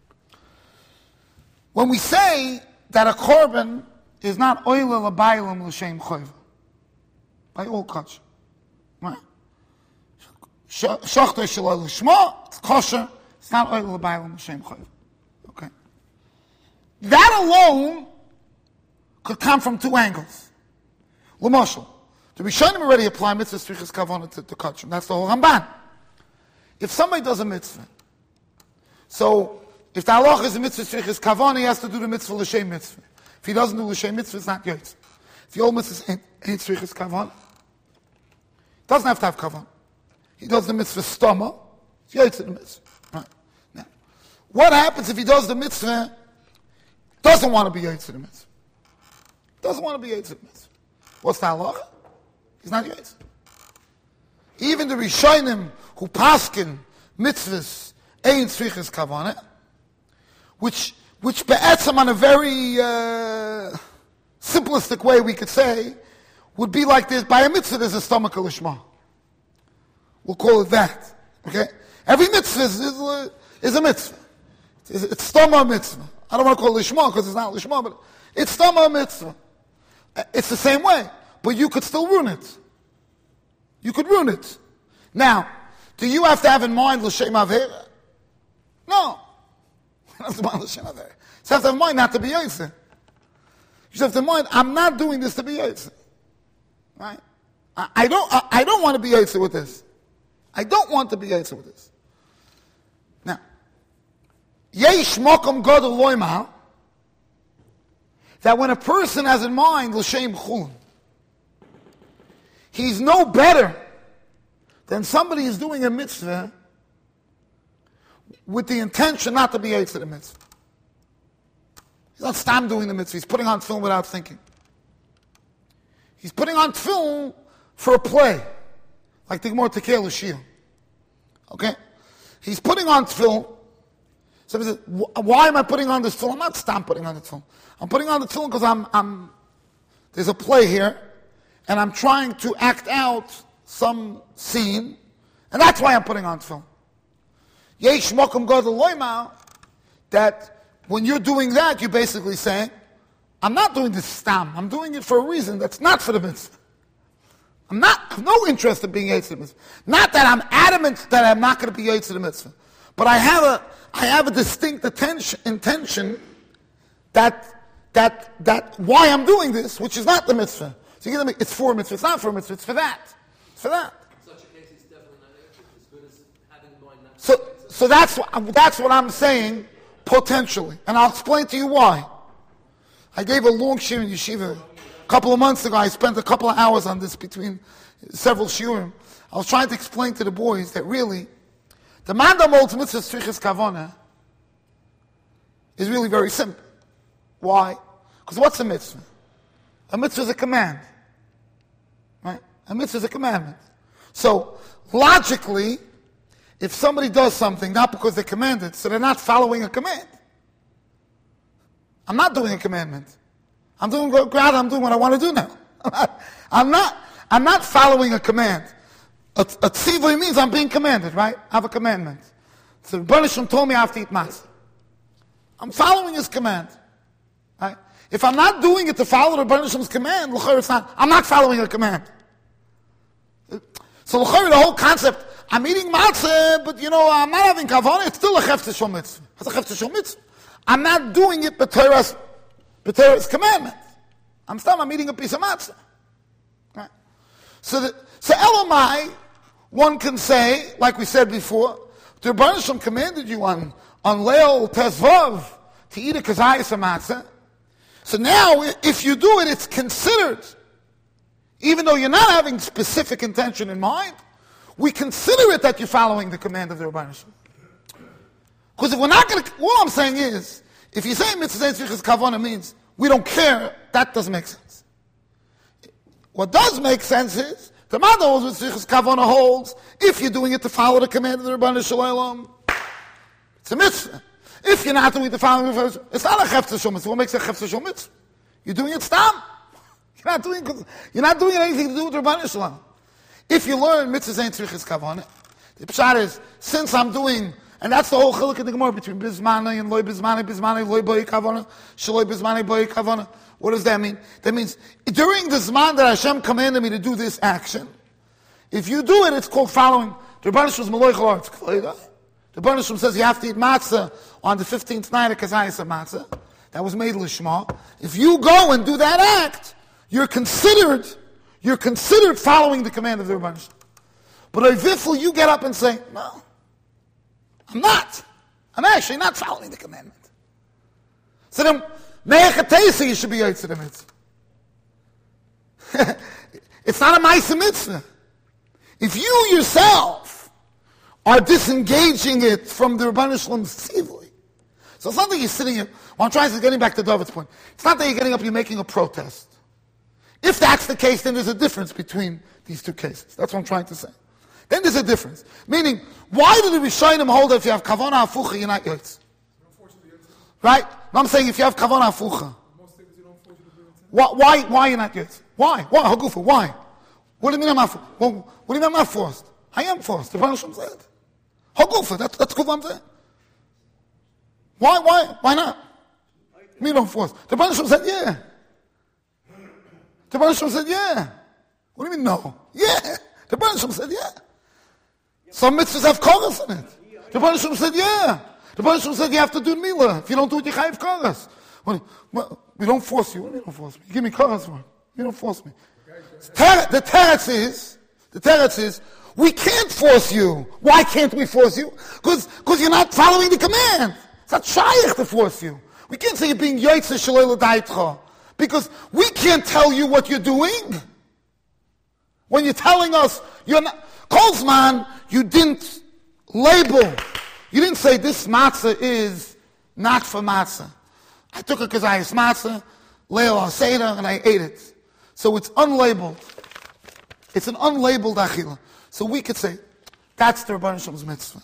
When we say that a korban is not oila l'baylam l'shem choiva, by all culture, right? Shochter shaloi l'shma, it's kosher, it's not oila l'baylam l'shem choiva. Okay. That alone could come from two angles. L'moshel, the Rishonim already apply mitzvah strichas kavanah to the kachim. That's the whole Ramban. If somebody does a mitzvah, so if the halach is a mitzvah strichas kavanah, he has to do the mitzvah l'shem mitzvah. If he doesn't do l'shem mitzvah, it's not yotz. If the old mitzvah ain't, ain't strichas kavanah, doesn't have to have kavanah. He does the mitzvah stoma, it's yotz in the mitzvah. Right. Now, what happens if he does the mitzvah, doesn't want to be yotz in the mitzvah? Doesn't want to be yotz in the mitzvah. What's the halach? He's not yotz. Even the Rishonim who paskin mitzvahs ain't strichas kavanah, which which be'etzem on a very uh, simplistic way we could say, would be like this: by a mitzvah there's a stomach lishma. We'll call it that. Okay, every mitzvah is, is, a, is a mitzvah. It's, it's stomach mitzvah. I don't want to call it lishma because it's not lishma, but it's stomach mitzvah. It's the same way, but you could still ruin it. You could ruin it. Now, do you have to have in mind l'shem avera? No. You have to have in mind l'shem avera. You have to have in mind not to be yotze. You have to have in mind, I'm not doing this to be yotze. Right? I, I don't I, I don't want to be Yetzer with this. I don't want to be Yetzer with this. Now, Yesh Mokom Gadol Loimah, that when a person has in mind L'Shem Chulin, he's no better than somebody who's doing a mitzvah with the intention not to be Yetzer the mitzvah. He's not stam doing the mitzvah. He's putting on film without thinking. He's putting on film for a play, like the Gemara Tekeh L'Shia. Okay? He's putting on film. So he says, why am I putting on this film? I'm not stam putting on the film. I'm putting on the film because I'm, I'm, there's a play here, and I'm trying to act out some scene, and that's why I'm putting on film. Yesh Mokum Gadol Loimah, that when you're doing that, you're basically saying, I'm not doing this stam. I'm doing it for a reason that's not for the mitzvah. I'm not, I have no interest in being Yetzer the mitzvah. Not that I'm adamant that I'm not going to be Yetzer the mitzvah. But I have a, I have a distinct attention, intention that, that, that why I'm doing this, which is not the mitzvah. So you're going to make, it's for a mitzvah. It's not for a mitzvah. It's for that. It's for that. In such a case, it's definitely not Yetzer, as good as having in mind not So, so that's, that's what I'm saying. Potentially. And I'll explain to you why. I gave a long shir in yeshiva a couple of months ago. I spent a couple of hours on this between several shiurim. I was trying to explain to the boys that really, the mandam holds mitzvah strichas kavana is really very simple. Why? Because what's a mitzvah? A mitzvah is a command. Right? A mitzvah is a commandment. So, logically, if somebody does something, not because they commanded, so they're not following a command. I'm not doing a commandment. I'm doing God, I'm doing what I want to do now. I'm not, I'm not, I'm not following a command. A, a tzivui means I'm being commanded, right? I have a commandment. So the Rebbeinu Shalom told me I have to eat matzah. I'm following his command. Right? If I'm not doing it to follow the Rebbeinu Shalom's command, l'chayr it's not, I'm not following a command. So l'chayr, the whole concept, I'm eating matzah, but you know, I'm not having kavanah, it's still a chefetz shel mitzvah. It's a chefetz shel mitzvah. I'm not doing it b'Torah's, b'Torah's commandment. I'm still, I'm eating a piece of matzah. Right? So, the, so Elamai, one can say, like we said before, the Rebbeinu Shalom commanded you on, on Leil Tezvav to eat a kazayas of matzah. So now, if you do it, it's considered, even though you're not having specific intention in mind, we consider it that you're following the command of the Rebbeinu Shalom. Because if we're not going to, all I'm saying is, if you say mitzvah tzrichas kavana means we don't care, that doesn't make sense. What does make sense is, the mother holds with tzrichas kavana holds, if you're doing it to follow the command of the Rebbeinu Shalom, it's a mitzvah. If you're not doing it to follow the mitzvah, it's not a chefetz shel mitzvah. What makes a chefetz shel mitzvah? You're doing it stam. You're not doing, you're not doing anything to do with the Rebbeinu Shalom. If you learn mitzvah zayin tzrichas kavana, the pshat is, since I'm doing, and that's the whole chiluk in the Gemara between bizmane and loy bizmane, bizmane loy boy kavana, shaloy bizmane boy kavana. What does that mean? That means during the zman that Hashem commanded me to do this action, if you do it, it's called following. The Rebbeinu Shalom's meloich ha'aretz. The Rebbeinu Shalom says you have to eat matzah on the fifteenth night of kazayas of matzah. That was made lishma. If you go and do that act, you're considered. You're considered following the command of the Rebbeinu Shalom. But Oivifel, you get up and say, no, I'm not. I'm actually not following the commandment. So then, Me'echatesa, you should be Yetzer the mitzvah. It's not a Ma'aseh mitzvah. If you yourself are disengaging it from the Rebbeinu Shalom's tzivui, so it's not that you're sitting here, well, I'm trying to getting back to David's point. It's not that you're getting up and you're making a protest. If that's the case, then there's a difference between these two cases. That's what I'm trying to say. Then there's a difference. Meaning, why did the Rishonim hold that if you have kavana hafucha, you're not yotz? Right? No, I'm saying if you have kavana hafucha. Why, why, why you're not yotz? Why? Why? Hagufa, why? What do you mean I'm not forced? Well, what do you mean I'm not forced? I am forced. The Rebbeinu Shalom said. Hagufa, that's, that's what I'm saying. Why, why, why not? Me don't force. The Rebbeinu Shalom said, yeah. The Rebbeinu Shalom said, yeah. What do you mean, no? Yeah. The Rebbeinu Shalom said, yeah. Some mitzvahs have chorus in it. The Rebbeinu Shalom said, yeah. The Rebbeinu Shalom said, you have to do milah. If you don't do it, you chayiv chorus. Well, we don't force you. What do you don't force me? You give me chorus for it. You don't force me. Ter- the teretz is, the teretz is, we can't force you. Why can't we force you? Because you're not following the command. It's not shaykh to force you. We can't say you're being yoytze shalei l'daitcha. Because we can't tell you what you're doing. When you're telling us, you're not, Kolzman, you didn't label. You didn't say this matzah is not for matzah. I took a kazayas matzah, leil al-seder, and I ate it. So it's unlabeled. It's an unlabeled achila. So we could say, that's the Rebbeinu Shalom's mitzvah.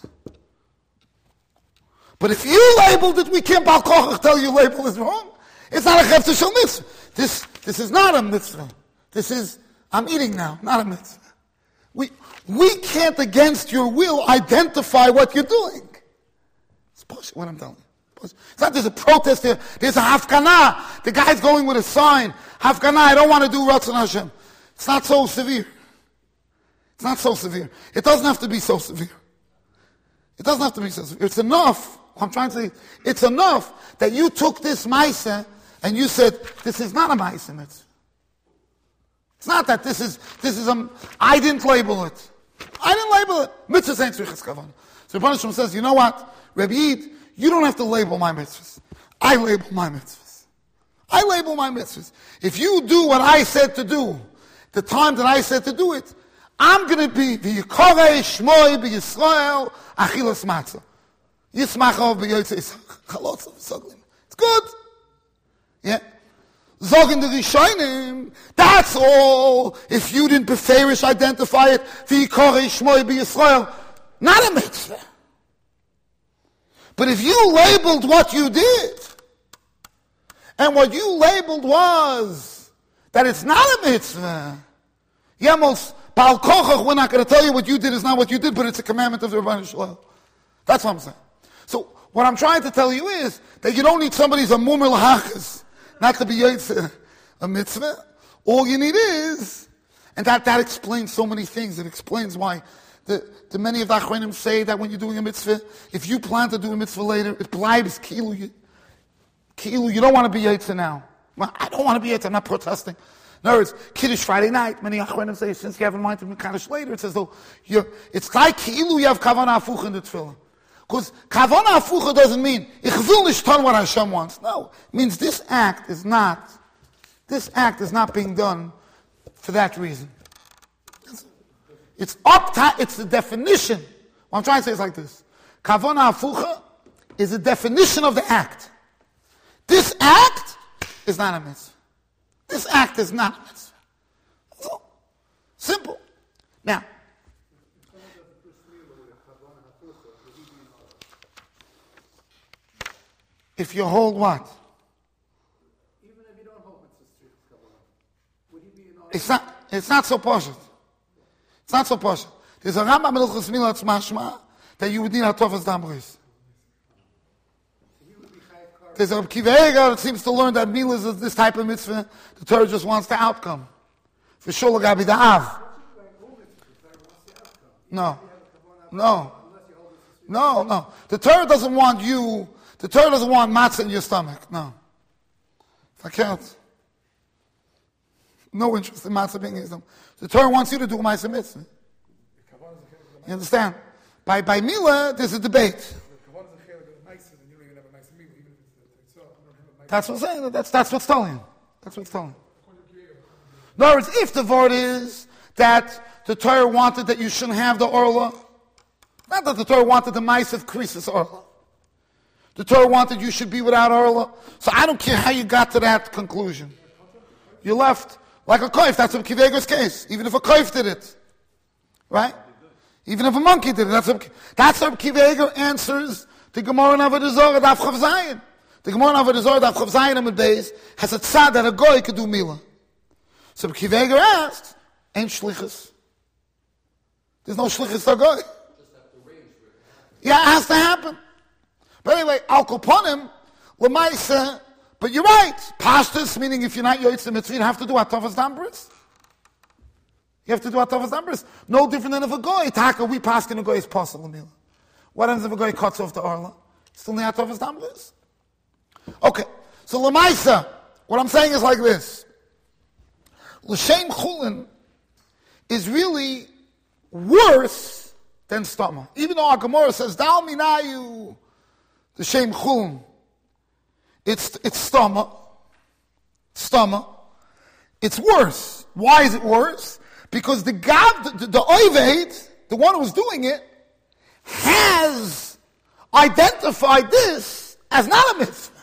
But if you labeled it, we can't bal kochach tell you label is wrong. It's not a chefzer shel mitzvah. This, this is not a mitzvah. This is, I'm eating now, not a mitzvah. We, we can't, against your will, identify what you're doing. It's bullshit, what I'm telling you. It's not there's a protest there. There's a hafkanah. The guy's going with a sign. Hafkanah, I don't want to do Ratzon Hashem. It's not so severe. It's not so severe. It doesn't have to be so severe. It doesn't have to be so severe. It's enough. I'm trying to say, it's enough that you took this maisa and you said, this is not a maisa mitzvah. It's not that this is, this is a, I didn't label it. I didn't label it. Mitzvah ain't tzrichas kavanah. So Rebbeinu Shalom says, you know what, Rebbe Yid, you don't have to label my mitzvahs. I label my mitzvahs. I label my mitzvahs. If you do what I said to do, the time that I said to do it, I'm going to be v'yikorei shmoi b'Yisrael achilas matzah. Yismachov b'yotzei chalotzav soglim. It's good. Yeah. Zog in the Rishonim, that's all. If you didn't beferish identify it, v'yikorei shmoi b'Yisrael, not a mitzvah. But if you labeled what you did, and what you labeled was that it's not a mitzvah, Yemos, Baal Kochach, we're not going to tell you what you did is not what you did, but it's a commandment of the Rebbeinu Shalom. That's what I'm saying. So, what I'm trying to tell you is that you don't need somebody's a mumar l'hachas, not to be yotze a mitzvah. All you need is, and that, that explains so many things. It explains why the, the many of the achronim say that when you're doing a mitzvah, if you plan to do a mitzvah later, it bleibs ki'ilu. Ki'ilu, you don't want to be yotze now. Well, I don't want to be yotze, I'm not protesting. In other words, Kiddush Friday night, many achronim say, since you have in mind to be Kaddish later, it's as though you're, it's like ki'ilu you have kavanah afuch in the tefillah. Because kavanah afucha doesn't mean, ich will nicht tun what Hashem wants. No, it means this act is not, this act is not being done for that reason. It's up to, it's the definition. What I'm trying to say is like this. Kavanah afucha is the definition of the act. This act is not a mitzvah. This act is not a mitzvah. So, simple. Now, if you hold what? Even if you don't hold mitzvah, would he be in It's not, it's not so poshut. It's not so poshut. There's a Rambam in Hilchos Milah mashma that you would need Hatovas Dambris. There's a Kiva Eger that seems to learn that Milah is this type of mitzvah. The Torah just wants the outcome. For sure, Gabi the Av. No. No. No, no. The Torah doesn't want you, the Torah doesn't want matzah in your stomach. No. If I can't. No interest in matzah being in your stomach. The Torah wants you to do ma'aseh mitzvah. You understand? By by Milah, there's a debate. That's what I'm saying. That's, that's what's telling you. That's what's telling you. In other words, if the word is that the Torah wanted that you shouldn't have the orla, not that the Torah wanted the mice of krisis orla. The Torah wanted you should be without orla. So I don't care how you got to that conclusion. You left like a koif. That's what Kivego's case. Even if a koif did it. Right? Even if a monkey did it. That's what, that's what Kivego answers the Gemara in Avodah Zarah Daf Chav Zayin. The Gemara in Avodah Zarah Daf Chav Zayin Amud Beis has a tzad that a goy could do milah. So Kivego asked, ain't shlichus. There's no shlichus to a goy. Yeah, it has to happen. But anyway, Al Koponim, Lamaisa, but you're right. Pashtus, meaning if you're not Yotzei Mitzvah, you have to do Atavas Dambris. You have to do Atavas Dambris. No different than if a goy, Taka, we paskin a goy is possible milah. What happens if a goy cuts off the orla? Still the Atavas Dambris. Okay, so Lamaisa, what I'm saying is like this. l'shem chulin is really worse than stama. Even though our Gemara says, Dal minayu, the shem chulin, it's, it's stama. Stama. It's worse. Why is it worse? Because the God, the, the Oived, the one who's doing it, has identified this as not a mitzvah.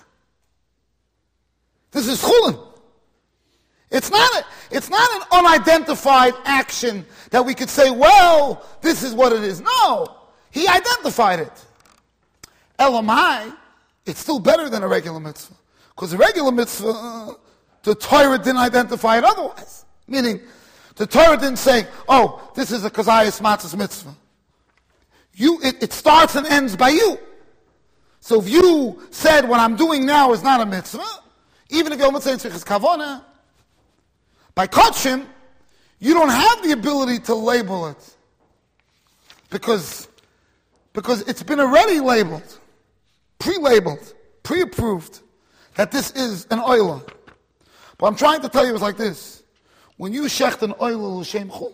This is chulin. It's not a, it's not an unidentified action that we could say, well, this is what it is. No, he identified it. Elamai, it's still better than a regular mitzvah. Because a regular mitzvah, uh, the Torah didn't identify it otherwise. Meaning, the Torah didn't say, oh, this is a kazayas matzahs mitzvah. You, it, it starts and ends by you. So if you said what I'm doing now is not a mitzvah, even if you're mitzvah tzrichas kavona, by kachim, you don't have the ability to label it. Because, because it's been already labeled, pre-labeled, pre-approved, that this is an oila. But I'm trying to tell you it's like this. When you shecht an oila l'shem chul,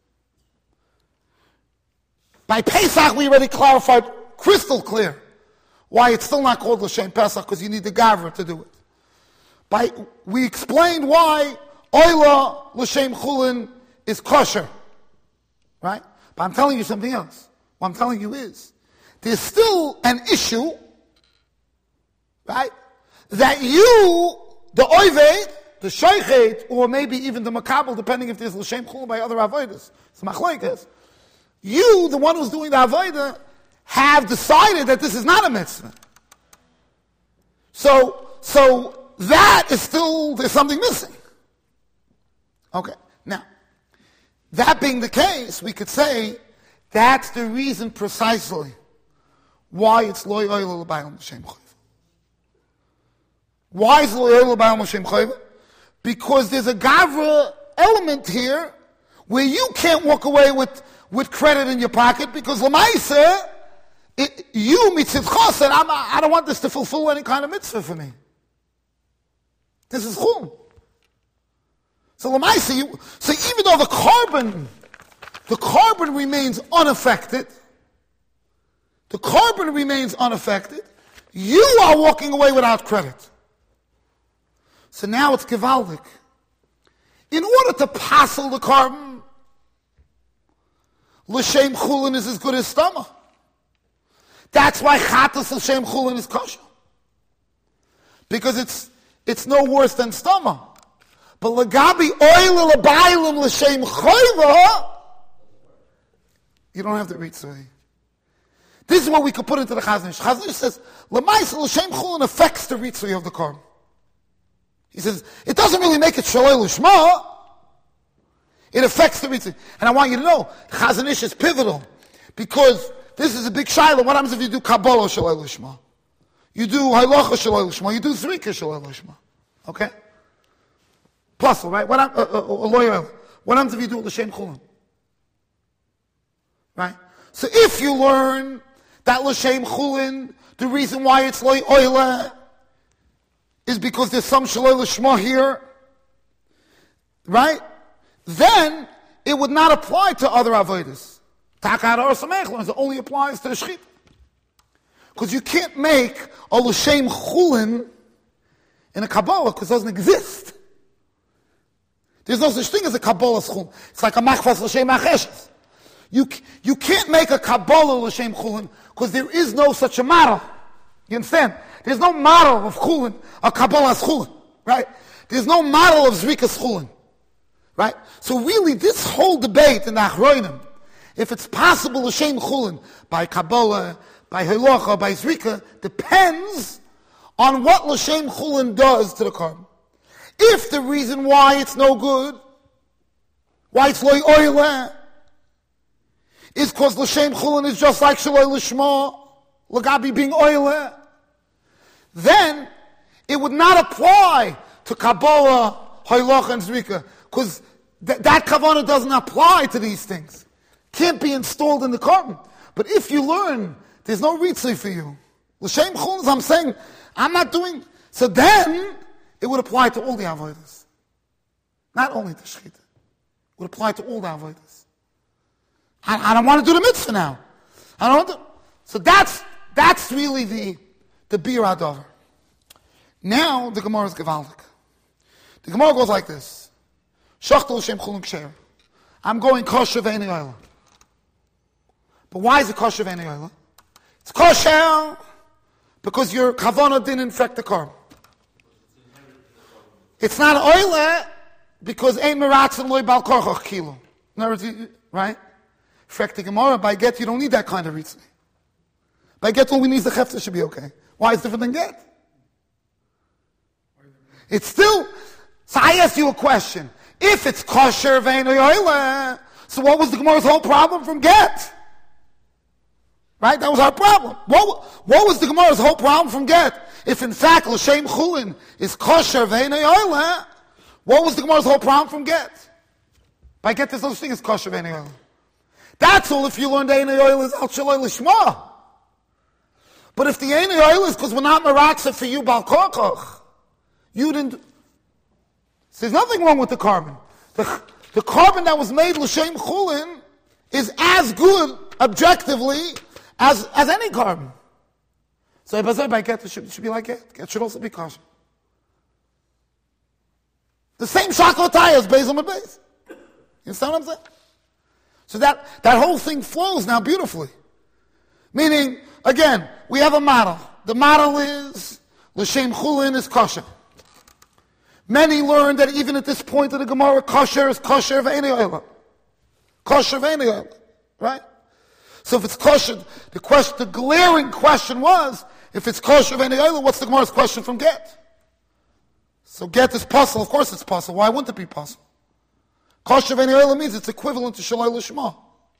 by Pesach we already clarified crystal clear why it's still not called l'shem Pesach, because you need the gavra to do it. By, we explained why oila l'shem chulin is kosher. Right? But I'm telling you something else. What I'm telling you is, there's still an issue, right, that you, the oived, the sheichet, or maybe even the makabel, depending if there's l'shem chulin by other avodas, it's machlokes. You, the one who's doing the avodah, have decided that this is not a mitzvah. So, so that is still, there's something missing. Okay, now, that being the case, we could say that's the reason precisely why it's loy oil l'bayim l'shem chayv. Why is loy oil l'bayim l'shem chayv? Because there's a gavra element here where you can't walk away with, with credit in your pocket, because l'maisa, it, you mitzvah said, I'm, I don't want this to fulfill any kind of mitzvah for me. This is chum. So l'maisa, you, so even though the carbon, the carbon remains unaffected, the carbon remains unaffected, you are walking away without credit. So now it's gewaldig. In order to passel the carbon, l'shem chulin is as good as stama. That's why chatas l'shem chulin is kosher. Because it's it's no worse than stama. But l'gabi oil l'baylim l'shem chayva, you don't have to read Tzvi. This is what we could put into the Chazon Ish. Chazon Ish says, l'maisa l'shem chulin affects the ritzui of the korban. He says, it doesn't really make it shalei l'shma, it affects the ritzui. And I want you to know, Chazon Ish is pivotal, because this is a big shiloh. What happens if you do Kabbalah shalei l'shma? You do Halacha shalei l'shma, you do Zrika shalei l'shma. Okay? Plus, right? What, uh, uh, uh, what happens if you do it l'shem chulin? Right? So if you learn that l'shem chulin, the reason why it's loy oila is because there's some shalei l'shma here, right? Then it would not apply to other avodas. Takar or samechlon, it only applies to the shchit. Because you can't make a l'shem chulin in a Kabbalah, because it doesn't exist. There's no such thing as a Kabbalah chulin. It's like a machvas l'shem acheshes. You, you can't make a Kabbalah l'shem chulin, because there is no such a model. You understand? There's no model of chulin, a Kabbalah chulin, right? There's no model of Zrikas chulin, right? So really, this whole debate in the Achroinim, if it's possible l'shem chulin by Kabbalah, by Halacha, by Zrika, depends on what l'shem chulin does to the carbon. If the reason why it's no good, why it's loy oila, is because l'shem chulin is just like shaloi l'shma, l'gabi being oila, then it would not apply to Kabbalah, Halacha, and Zrika, because th- that kavanah doesn't apply to these things. Can't be installed in the carbon. But if you learn, there's no ritzui for you. L'shem chulin, I'm saying, I'm not doing, so then it would apply to all the avodas. Not only the shechita. Would apply to all the avodas. I, I don't want to do the mitzvah now. I don't want to. So that's that's really the the bir adover. Now the Gemara is gewaldig. The Gemara goes like this: Shachtel l'shem chulin ksher. I'm going kosher v'eini oila. But why is it kosher v'eini oila? It's kosher because your kavanah didn't infect the korban. It's not oila because ein meratzin loy bal korchach kilo. In other words, right? Frek the Gemara, by get you don't need that kind of ritzah. By get all we need is the chefta should be okay. Why is it different than get? It's still. So I ask you a question. If it's kosher vein oila, so what was the Gemara's whole problem from get? Right? That was our problem. What, what was the Gemara's whole problem from get? If in fact l'shem chulin is kosher vein oila, what was the Gemara's whole problem from get? By get there's no such thing as kosher vein oila. That's all if you learned ein oila is al shaloi lishma. But if the ein oila is because we're not meratza for you bal korchach, you didn't. So there's nothing wrong with the carbon. The, the carbon that was made l'shem chulin is as good objectively as as any carbon. So if I say by get, it should, it should be like it. It should also be kosher. The same shakotaya as beis on beis. You understand what I'm saying? So that, that whole thing flows now beautifully. Meaning, again, we have a model. The model is l'shem chulin is kosher. Many learn that even at this point of the Gemara, kosher is kosher v'eini oila. Kosher v'eini oila. Right? So if it's kosher, the question, the glaring question was, if it's kosher v'eini oila, what's the Gemara's question from get? So get is possible. Of course it's possible. Why wouldn't it be possible? Kosher v'eini oila means it's equivalent to shaloi l'shma.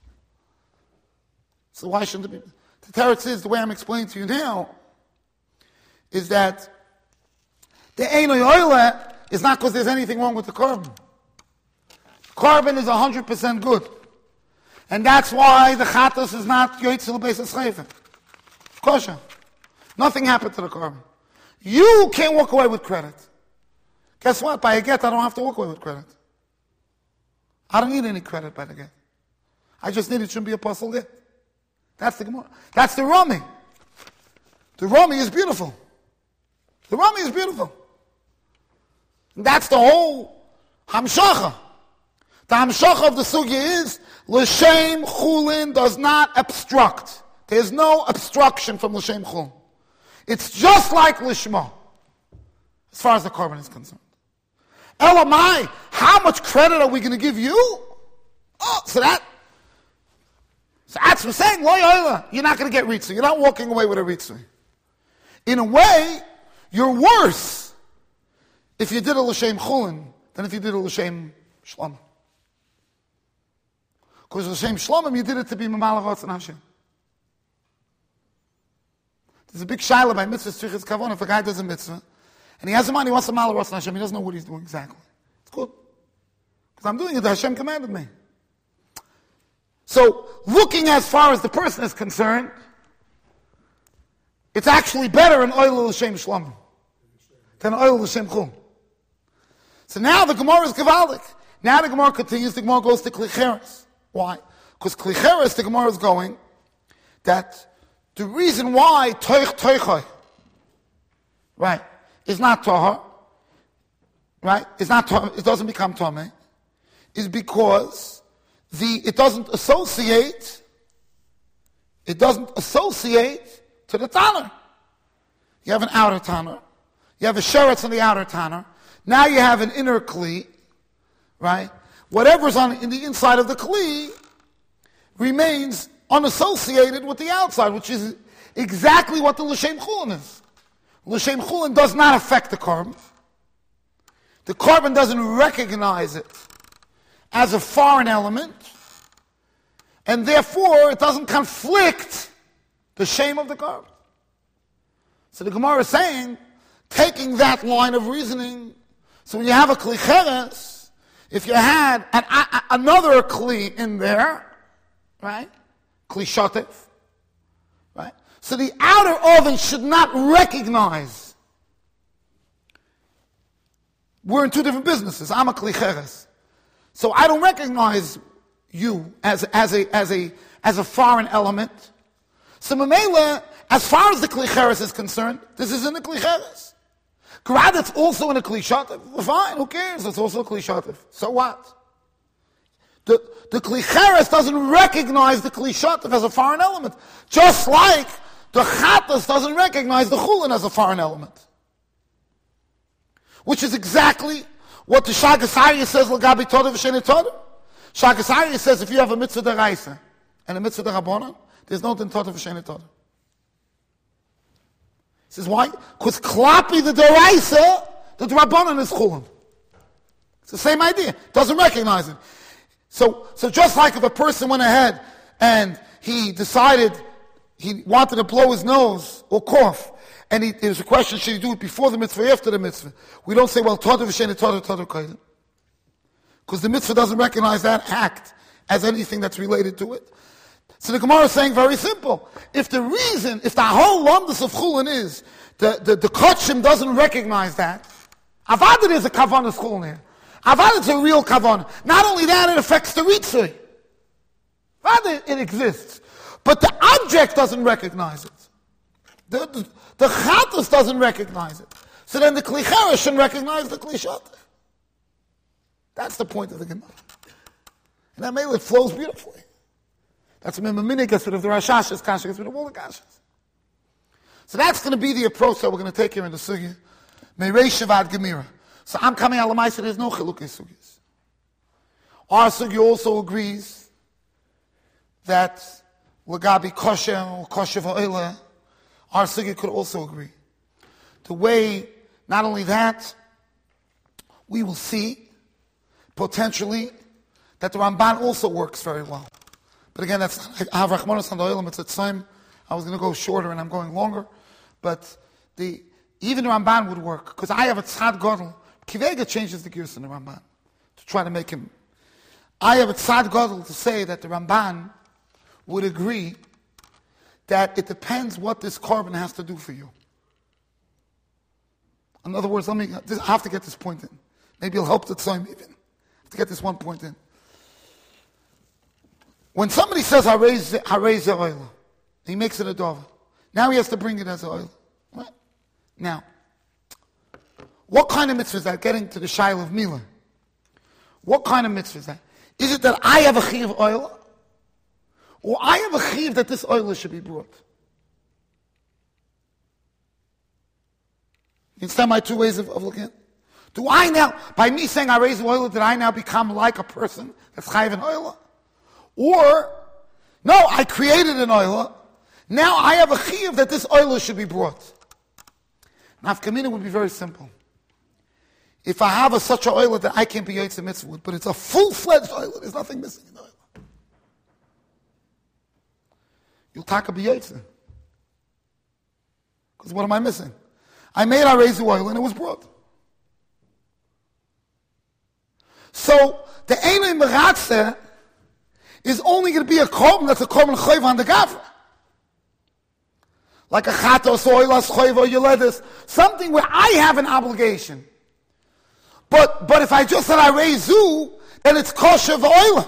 So why shouldn't it be? The teretz is, the way I'm explaining to you now, is that the einoi oila is not because there's anything wrong with the carbon. Carbon is one hundred percent good. And that's why the chatos is not yoitzel beis escheifen. Kosher. Nothing happened to the carbon. You can't walk away with credit. Guess what? By a get, I don't have to walk away with credit. I don't need any credit by the get. I just need it shouldn't be a puzzle get. That's the Gemara. That's the Rami. The Rami is beautiful. The Rami is beautiful. And that's the whole hamshacha. The hamshacha of the sugya is l'shem chulin does not obstruct. There's no obstruction from l'shem chulin. It's just like lishma, as far as the carbon is concerned. Elamai, how much credit are we going to give you? Oh, so that, so that's what saying, lo yoila, you're not going to get ritzah. You're not walking away with a ritzah. In a way, you're worse if you did a l'shem chulin than if you did a l'shem shlomim. Because l'shem shlomim, you did it to be memalach ratzon Hashem. There's a big shaila by mitzvah strichas kavon if a guy does a mitzvah and he has a money, he wants to memalach ratzon Hashem, he doesn't know what he's doing exactly. It's good. Because I'm doing it, Hashem commanded me. So, looking as far as the person is concerned, it's actually better in oil l'shem shlomim than oil l'shem chum. So now the Gemara is gevaldik. Now the Gemara continues, the Gemara goes to klicheres. Why? Because klicheres, the Gemara is going, that the reason why toich toichoi, right, is not tahar, right, is not tahar, it doesn't become tameh, is because the it doesn't associate, it doesn't associate to the tanner. You have an outer tanner, you have a sheretz on the outer tanner. Now you have an inner kli, right? Whatever's on in the inside of the kli remains unassociated with the outside, which is exactly what the l'shem chulin is. L'shem chulin does not affect the carbon. The carbon doesn't recognize it as a foreign element, and therefore it doesn't conflict the shame of the carbon. So the Gemara is saying, taking that line of reasoning, so when you have a kli cheres, if you had an, a, another kli in there, right? Kli shotev, right? So the outer oven should not recognize We're in two different businesses. I'm a kli cheres. So I don't recognize you as, as, a, as, a, as a foreign element. So Mamela, as far as the kli cheres is concerned, this is in the kli cheres. Grad, it's also in a kli shatif. Fine, who cares? It's also a kli shatif. So what? The, the kli cheres doesn't recognize the kli shatif as a foreign element. Just like the chatas doesn't recognize the chulin as a foreign element. Which is exactly what the Shagas Aryeh says, L'gabi Todah v'sheni Todah. Shagas Aryeh says if you have a mitzvah deraisa and a mitzvah derabbanan, there's no din Todah v'sheni Todah. He says why? Because klapi the deraisa, the derabbanan is chulin. It's the same idea. Doesn't recognize it. So, so just like if a person went ahead and he decided he wanted to blow his nose or cough, and he, there's a question, should he do it before the mitzvah or after the mitzvah? We don't say, well, Todah v'sheni Todah, Todah kaidim. Because the mitzvah doesn't recognize that act as anything that's related to it. So the Gemara is saying very simple. If the reason, if the whole lumdus of chulin is, the, the, the kotshim doesn't recognize that, avad is a kavanah chulin here. Avad is a real kavanah. Not only that, it affects the ritzui. Avad, it exists. But the object doesn't recognize it. The, the, the chatas doesn't recognize it. So then the kli cheres shouldn't recognize the kli shatif. That's the point of the Gemara. And that mele, it flows beautifully. That's when Mimini gets rid of the Rashash's kasha, gets rid of all the kashas. So that's going to be the approach that we're going to take here in the sugya. Meirei Shavad Gemira. So I'm coming out of my side, there's no chilukei sugyas. Our sugya also agrees that L'gabi kosher or kosher v'oila, our sugya could also agree. The way, not only that, we will see potentially that the Ramban also works very well. But again, that's I have Rachmanos on the oilam. It's at time. I was going to go shorter, and I'm going longer. But the even the Ramban would work because I have a tzad gadol. Kivega changes the gears in the Ramban to try to make him. I have a tzad gadol to say that the Ramban would agree that it depends what this carbon has to do for you. In other words, let me. I have to get this point in. Maybe it'll help the time even. I have to get this one point in. When somebody says, I raise, I raise the oil, he makes it a dova. Now he has to bring it as oil. Right? Now, what kind of mitzvah is that? Getting to the shail of Mila. What kind of mitzvah is that? Is it that I have a chiv oil? Or I have a chiv that this oil should be brought? You understand my two ways of, of looking at it? Do I now, by me saying I raise the oil, did I now become like a person that's chayiv an oil? Or, no, I created an oil. Now I have a chiyuv that this oil should be brought. Nafkamina would be very simple. If I have a, such an oil that I can't be yotze mitzvah with, but it's a full-fledged oil, there's nothing missing in the oil. You'll taka be yotze. Because what am I missing? I made I raise the oil and it was brought. So, the Einay Meratze is only going to be a korban that's a korban chayv on the gavra. Like a chatos, oilas, chayv, or yoledis. Something where I have an obligation. But but if I just said I raise zu, then it's kosher v'oila.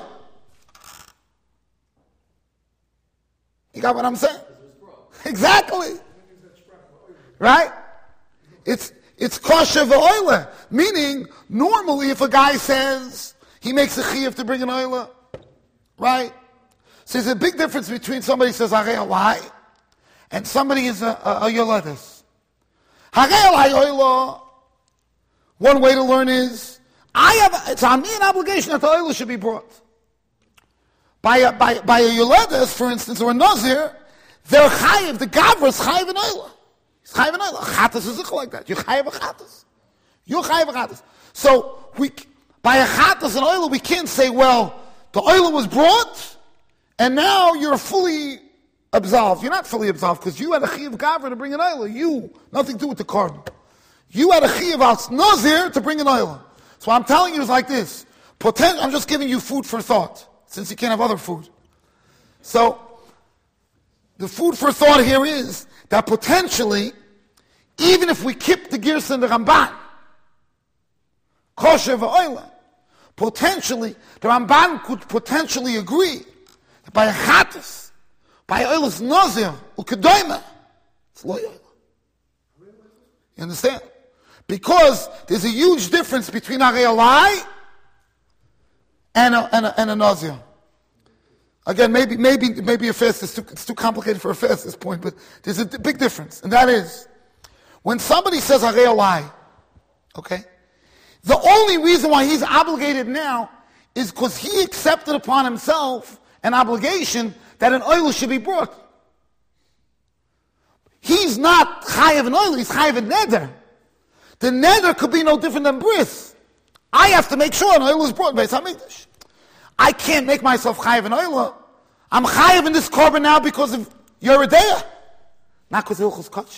You got what I'm saying? Exactly. Right? It's it's kosher v'oila. Meaning, normally if a guy says, he makes a chiyuv to bring an oila, right? So there's a big difference between somebody who says Harei Alai and somebody is a, a, a Yoledis. Harei Alai Oila, one way to learn is, I have, it's on me an obligation that the Oila should be brought. By a, by, by a Yoledis, for instance, or a Nazir, they're Chayiv, the Gavra is Chayiv an Oila. He's Chayiv an Oila. Chatas is like that. You're Chayiv a Chatas. You're Chayiv a Chatas. So, we, by a Chatas and Oila, we can't say, well, the oil was brought, and now you're fully absolved. You're not fully absolved because you had a chiyav gavra to bring an oil. You, nothing to do with the carbon. You had a chiyav al nazir to bring an oil. So I'm telling you it's like this. Potent, I'm just giving you food for thought, since you can't have other food. So, the food for thought here is that potentially, even if we keep the Girsa and the Ramban, kosher v'oila. Potentially, the Ramban could potentially agree that by a chatus, by a oilas nazir, ukedoima, it's lo yoila. You understand? Because there's a huge difference between a realai and a, and a, and a nazir. Again, maybe maybe maybe a fast is too, it's too complicated for a fast at this point, but there's a big difference, and that is when somebody says a realai, okay, the only reason why he's obligated now is because he accepted upon himself an obligation that an oil should be brought. He's not chayav an oil, he's chayav an neder. The neder could be no different than bris. I have to make sure an oil is brought by Beis HaMikdash. I can't make myself chayav an oil. I'm chayav in this korban now because of Yeridea, not because of Hilchos Kotshim.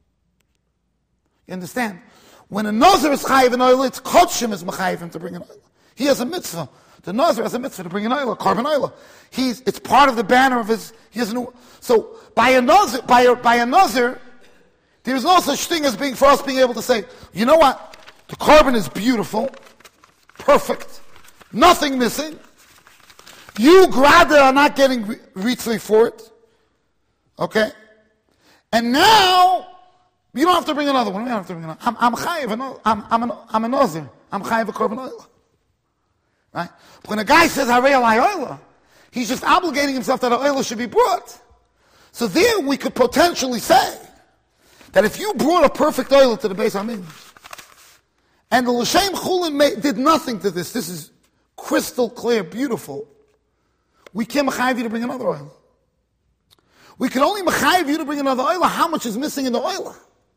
You understand? When a Nazir is chayav an oil, it's Kotshim is mechayav him to bring an oil. He has a mitzvah. The Nazir has a mitzvah to bring an oil, a korban oil. He's, it's part of the banner of his, he has no, so by a Nazir, by a, by a Nazir, there's no such thing as being, for us being able to say, you know what? The korban is beautiful, perfect, nothing missing. You, Grada, are not getting ritzli for it. Okay? And now, you don't have to bring another one. You don't have to bring another. I'm, I'm chayiv, I'm, I'm, an, I'm a nazir. I'm chayiv a korban oil. Right? But when a guy says harei alai oila, he's just obligating himself that an oil should be brought. So there we could potentially say that if you brought a perfect oil to the Beis HaMikdash, and the L'Shem Chulin did nothing to this, this is crystal clear, beautiful, we can't mechayiv you to bring another oil. We can only mechayiv you to bring another oil. How much is missing in the oil?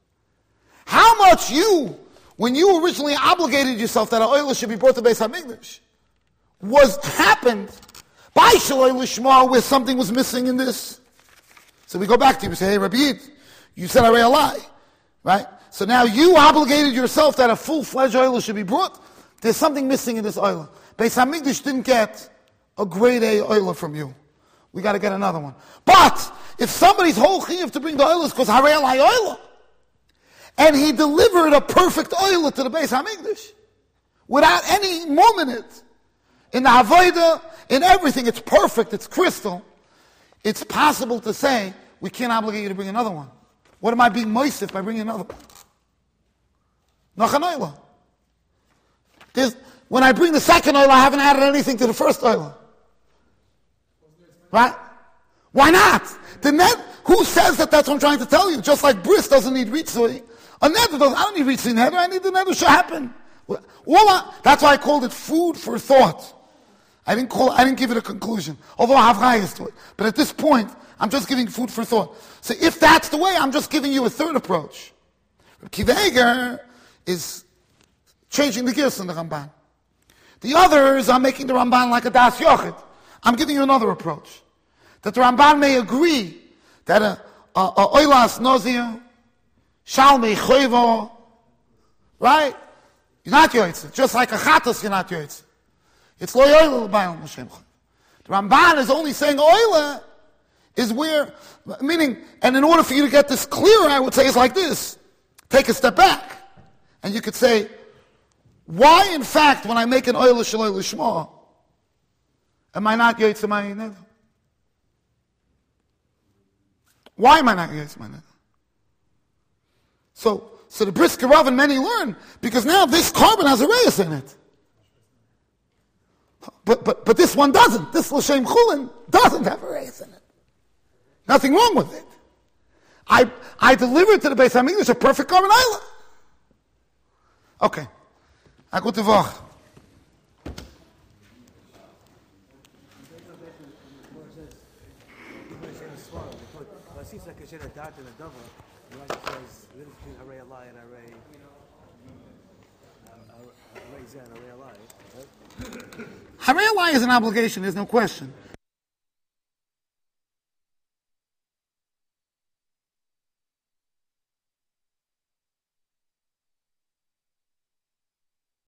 How much you, when you originally obligated yourself that an oil should be brought to Beis HaMikdash, was happened by Shaloi Lishma where something was missing in this. So we go back to you and say, hey, Rabbi Yid, you said I lie, right? So now you obligated yourself that a full-fledged oil should be brought. There's something missing in this oil. Beis HaMikdash didn't get a grade A oil from you. We got to get another one. But if somebody's whole chiyuv to bring the oil is because harei alai oil, and he delivered a perfect oil to the Beis HaMikdash without any moment in it, in the avodah, in everything, it's perfect, it's crystal. It's possible to say we can't obligate you to bring another one. What am I being moisif by bringing another one? Nachan oila. There's, when I bring the second oil, I haven't added anything to the first oil. Right? Why not? The net, who says that that's what I'm trying to tell you? Just like bris doesn't need ritzui. A neder doesn't, I don't need ritzui neder, I need the neder to happen. All I, that's why I called it food for thought. I didn't call, I didn't give it a conclusion. Although I have rayas to it. But at this point, I'm just giving food for thought. So if that's the way, I'm just giving you a third approach. Kiva Eger is changing the gears in the Ramban. The others are making the Ramban like a Das Yochid. I'm giving you another approach. That the Ramban may agree that a, a, a oilas nozir, shalmei choivo, right? You're not yoytze. Just like a chatas, you're not yoytze. It's lo yoyle l'bayil Hashem. The Ramban is only saying oila is where, meaning, and in order for you to get this clearer, I would say it's like this. Take a step back. And you could say, why in fact, when I make an oila shaloi l'shma, am I not yoytze my neder? Why am I not yoytze my neder? So, so the Brisker Rav and many learn, because now this korban has a reyes in it. But, but, but this one doesn't. This L'Shem Chulin doesn't have a reyes in it. Nothing wrong with it. I, I delivered to the Beis HaMikdash a perfect korban oila. Okay. A gute Woche. Harei alai is an obligation, there's no question.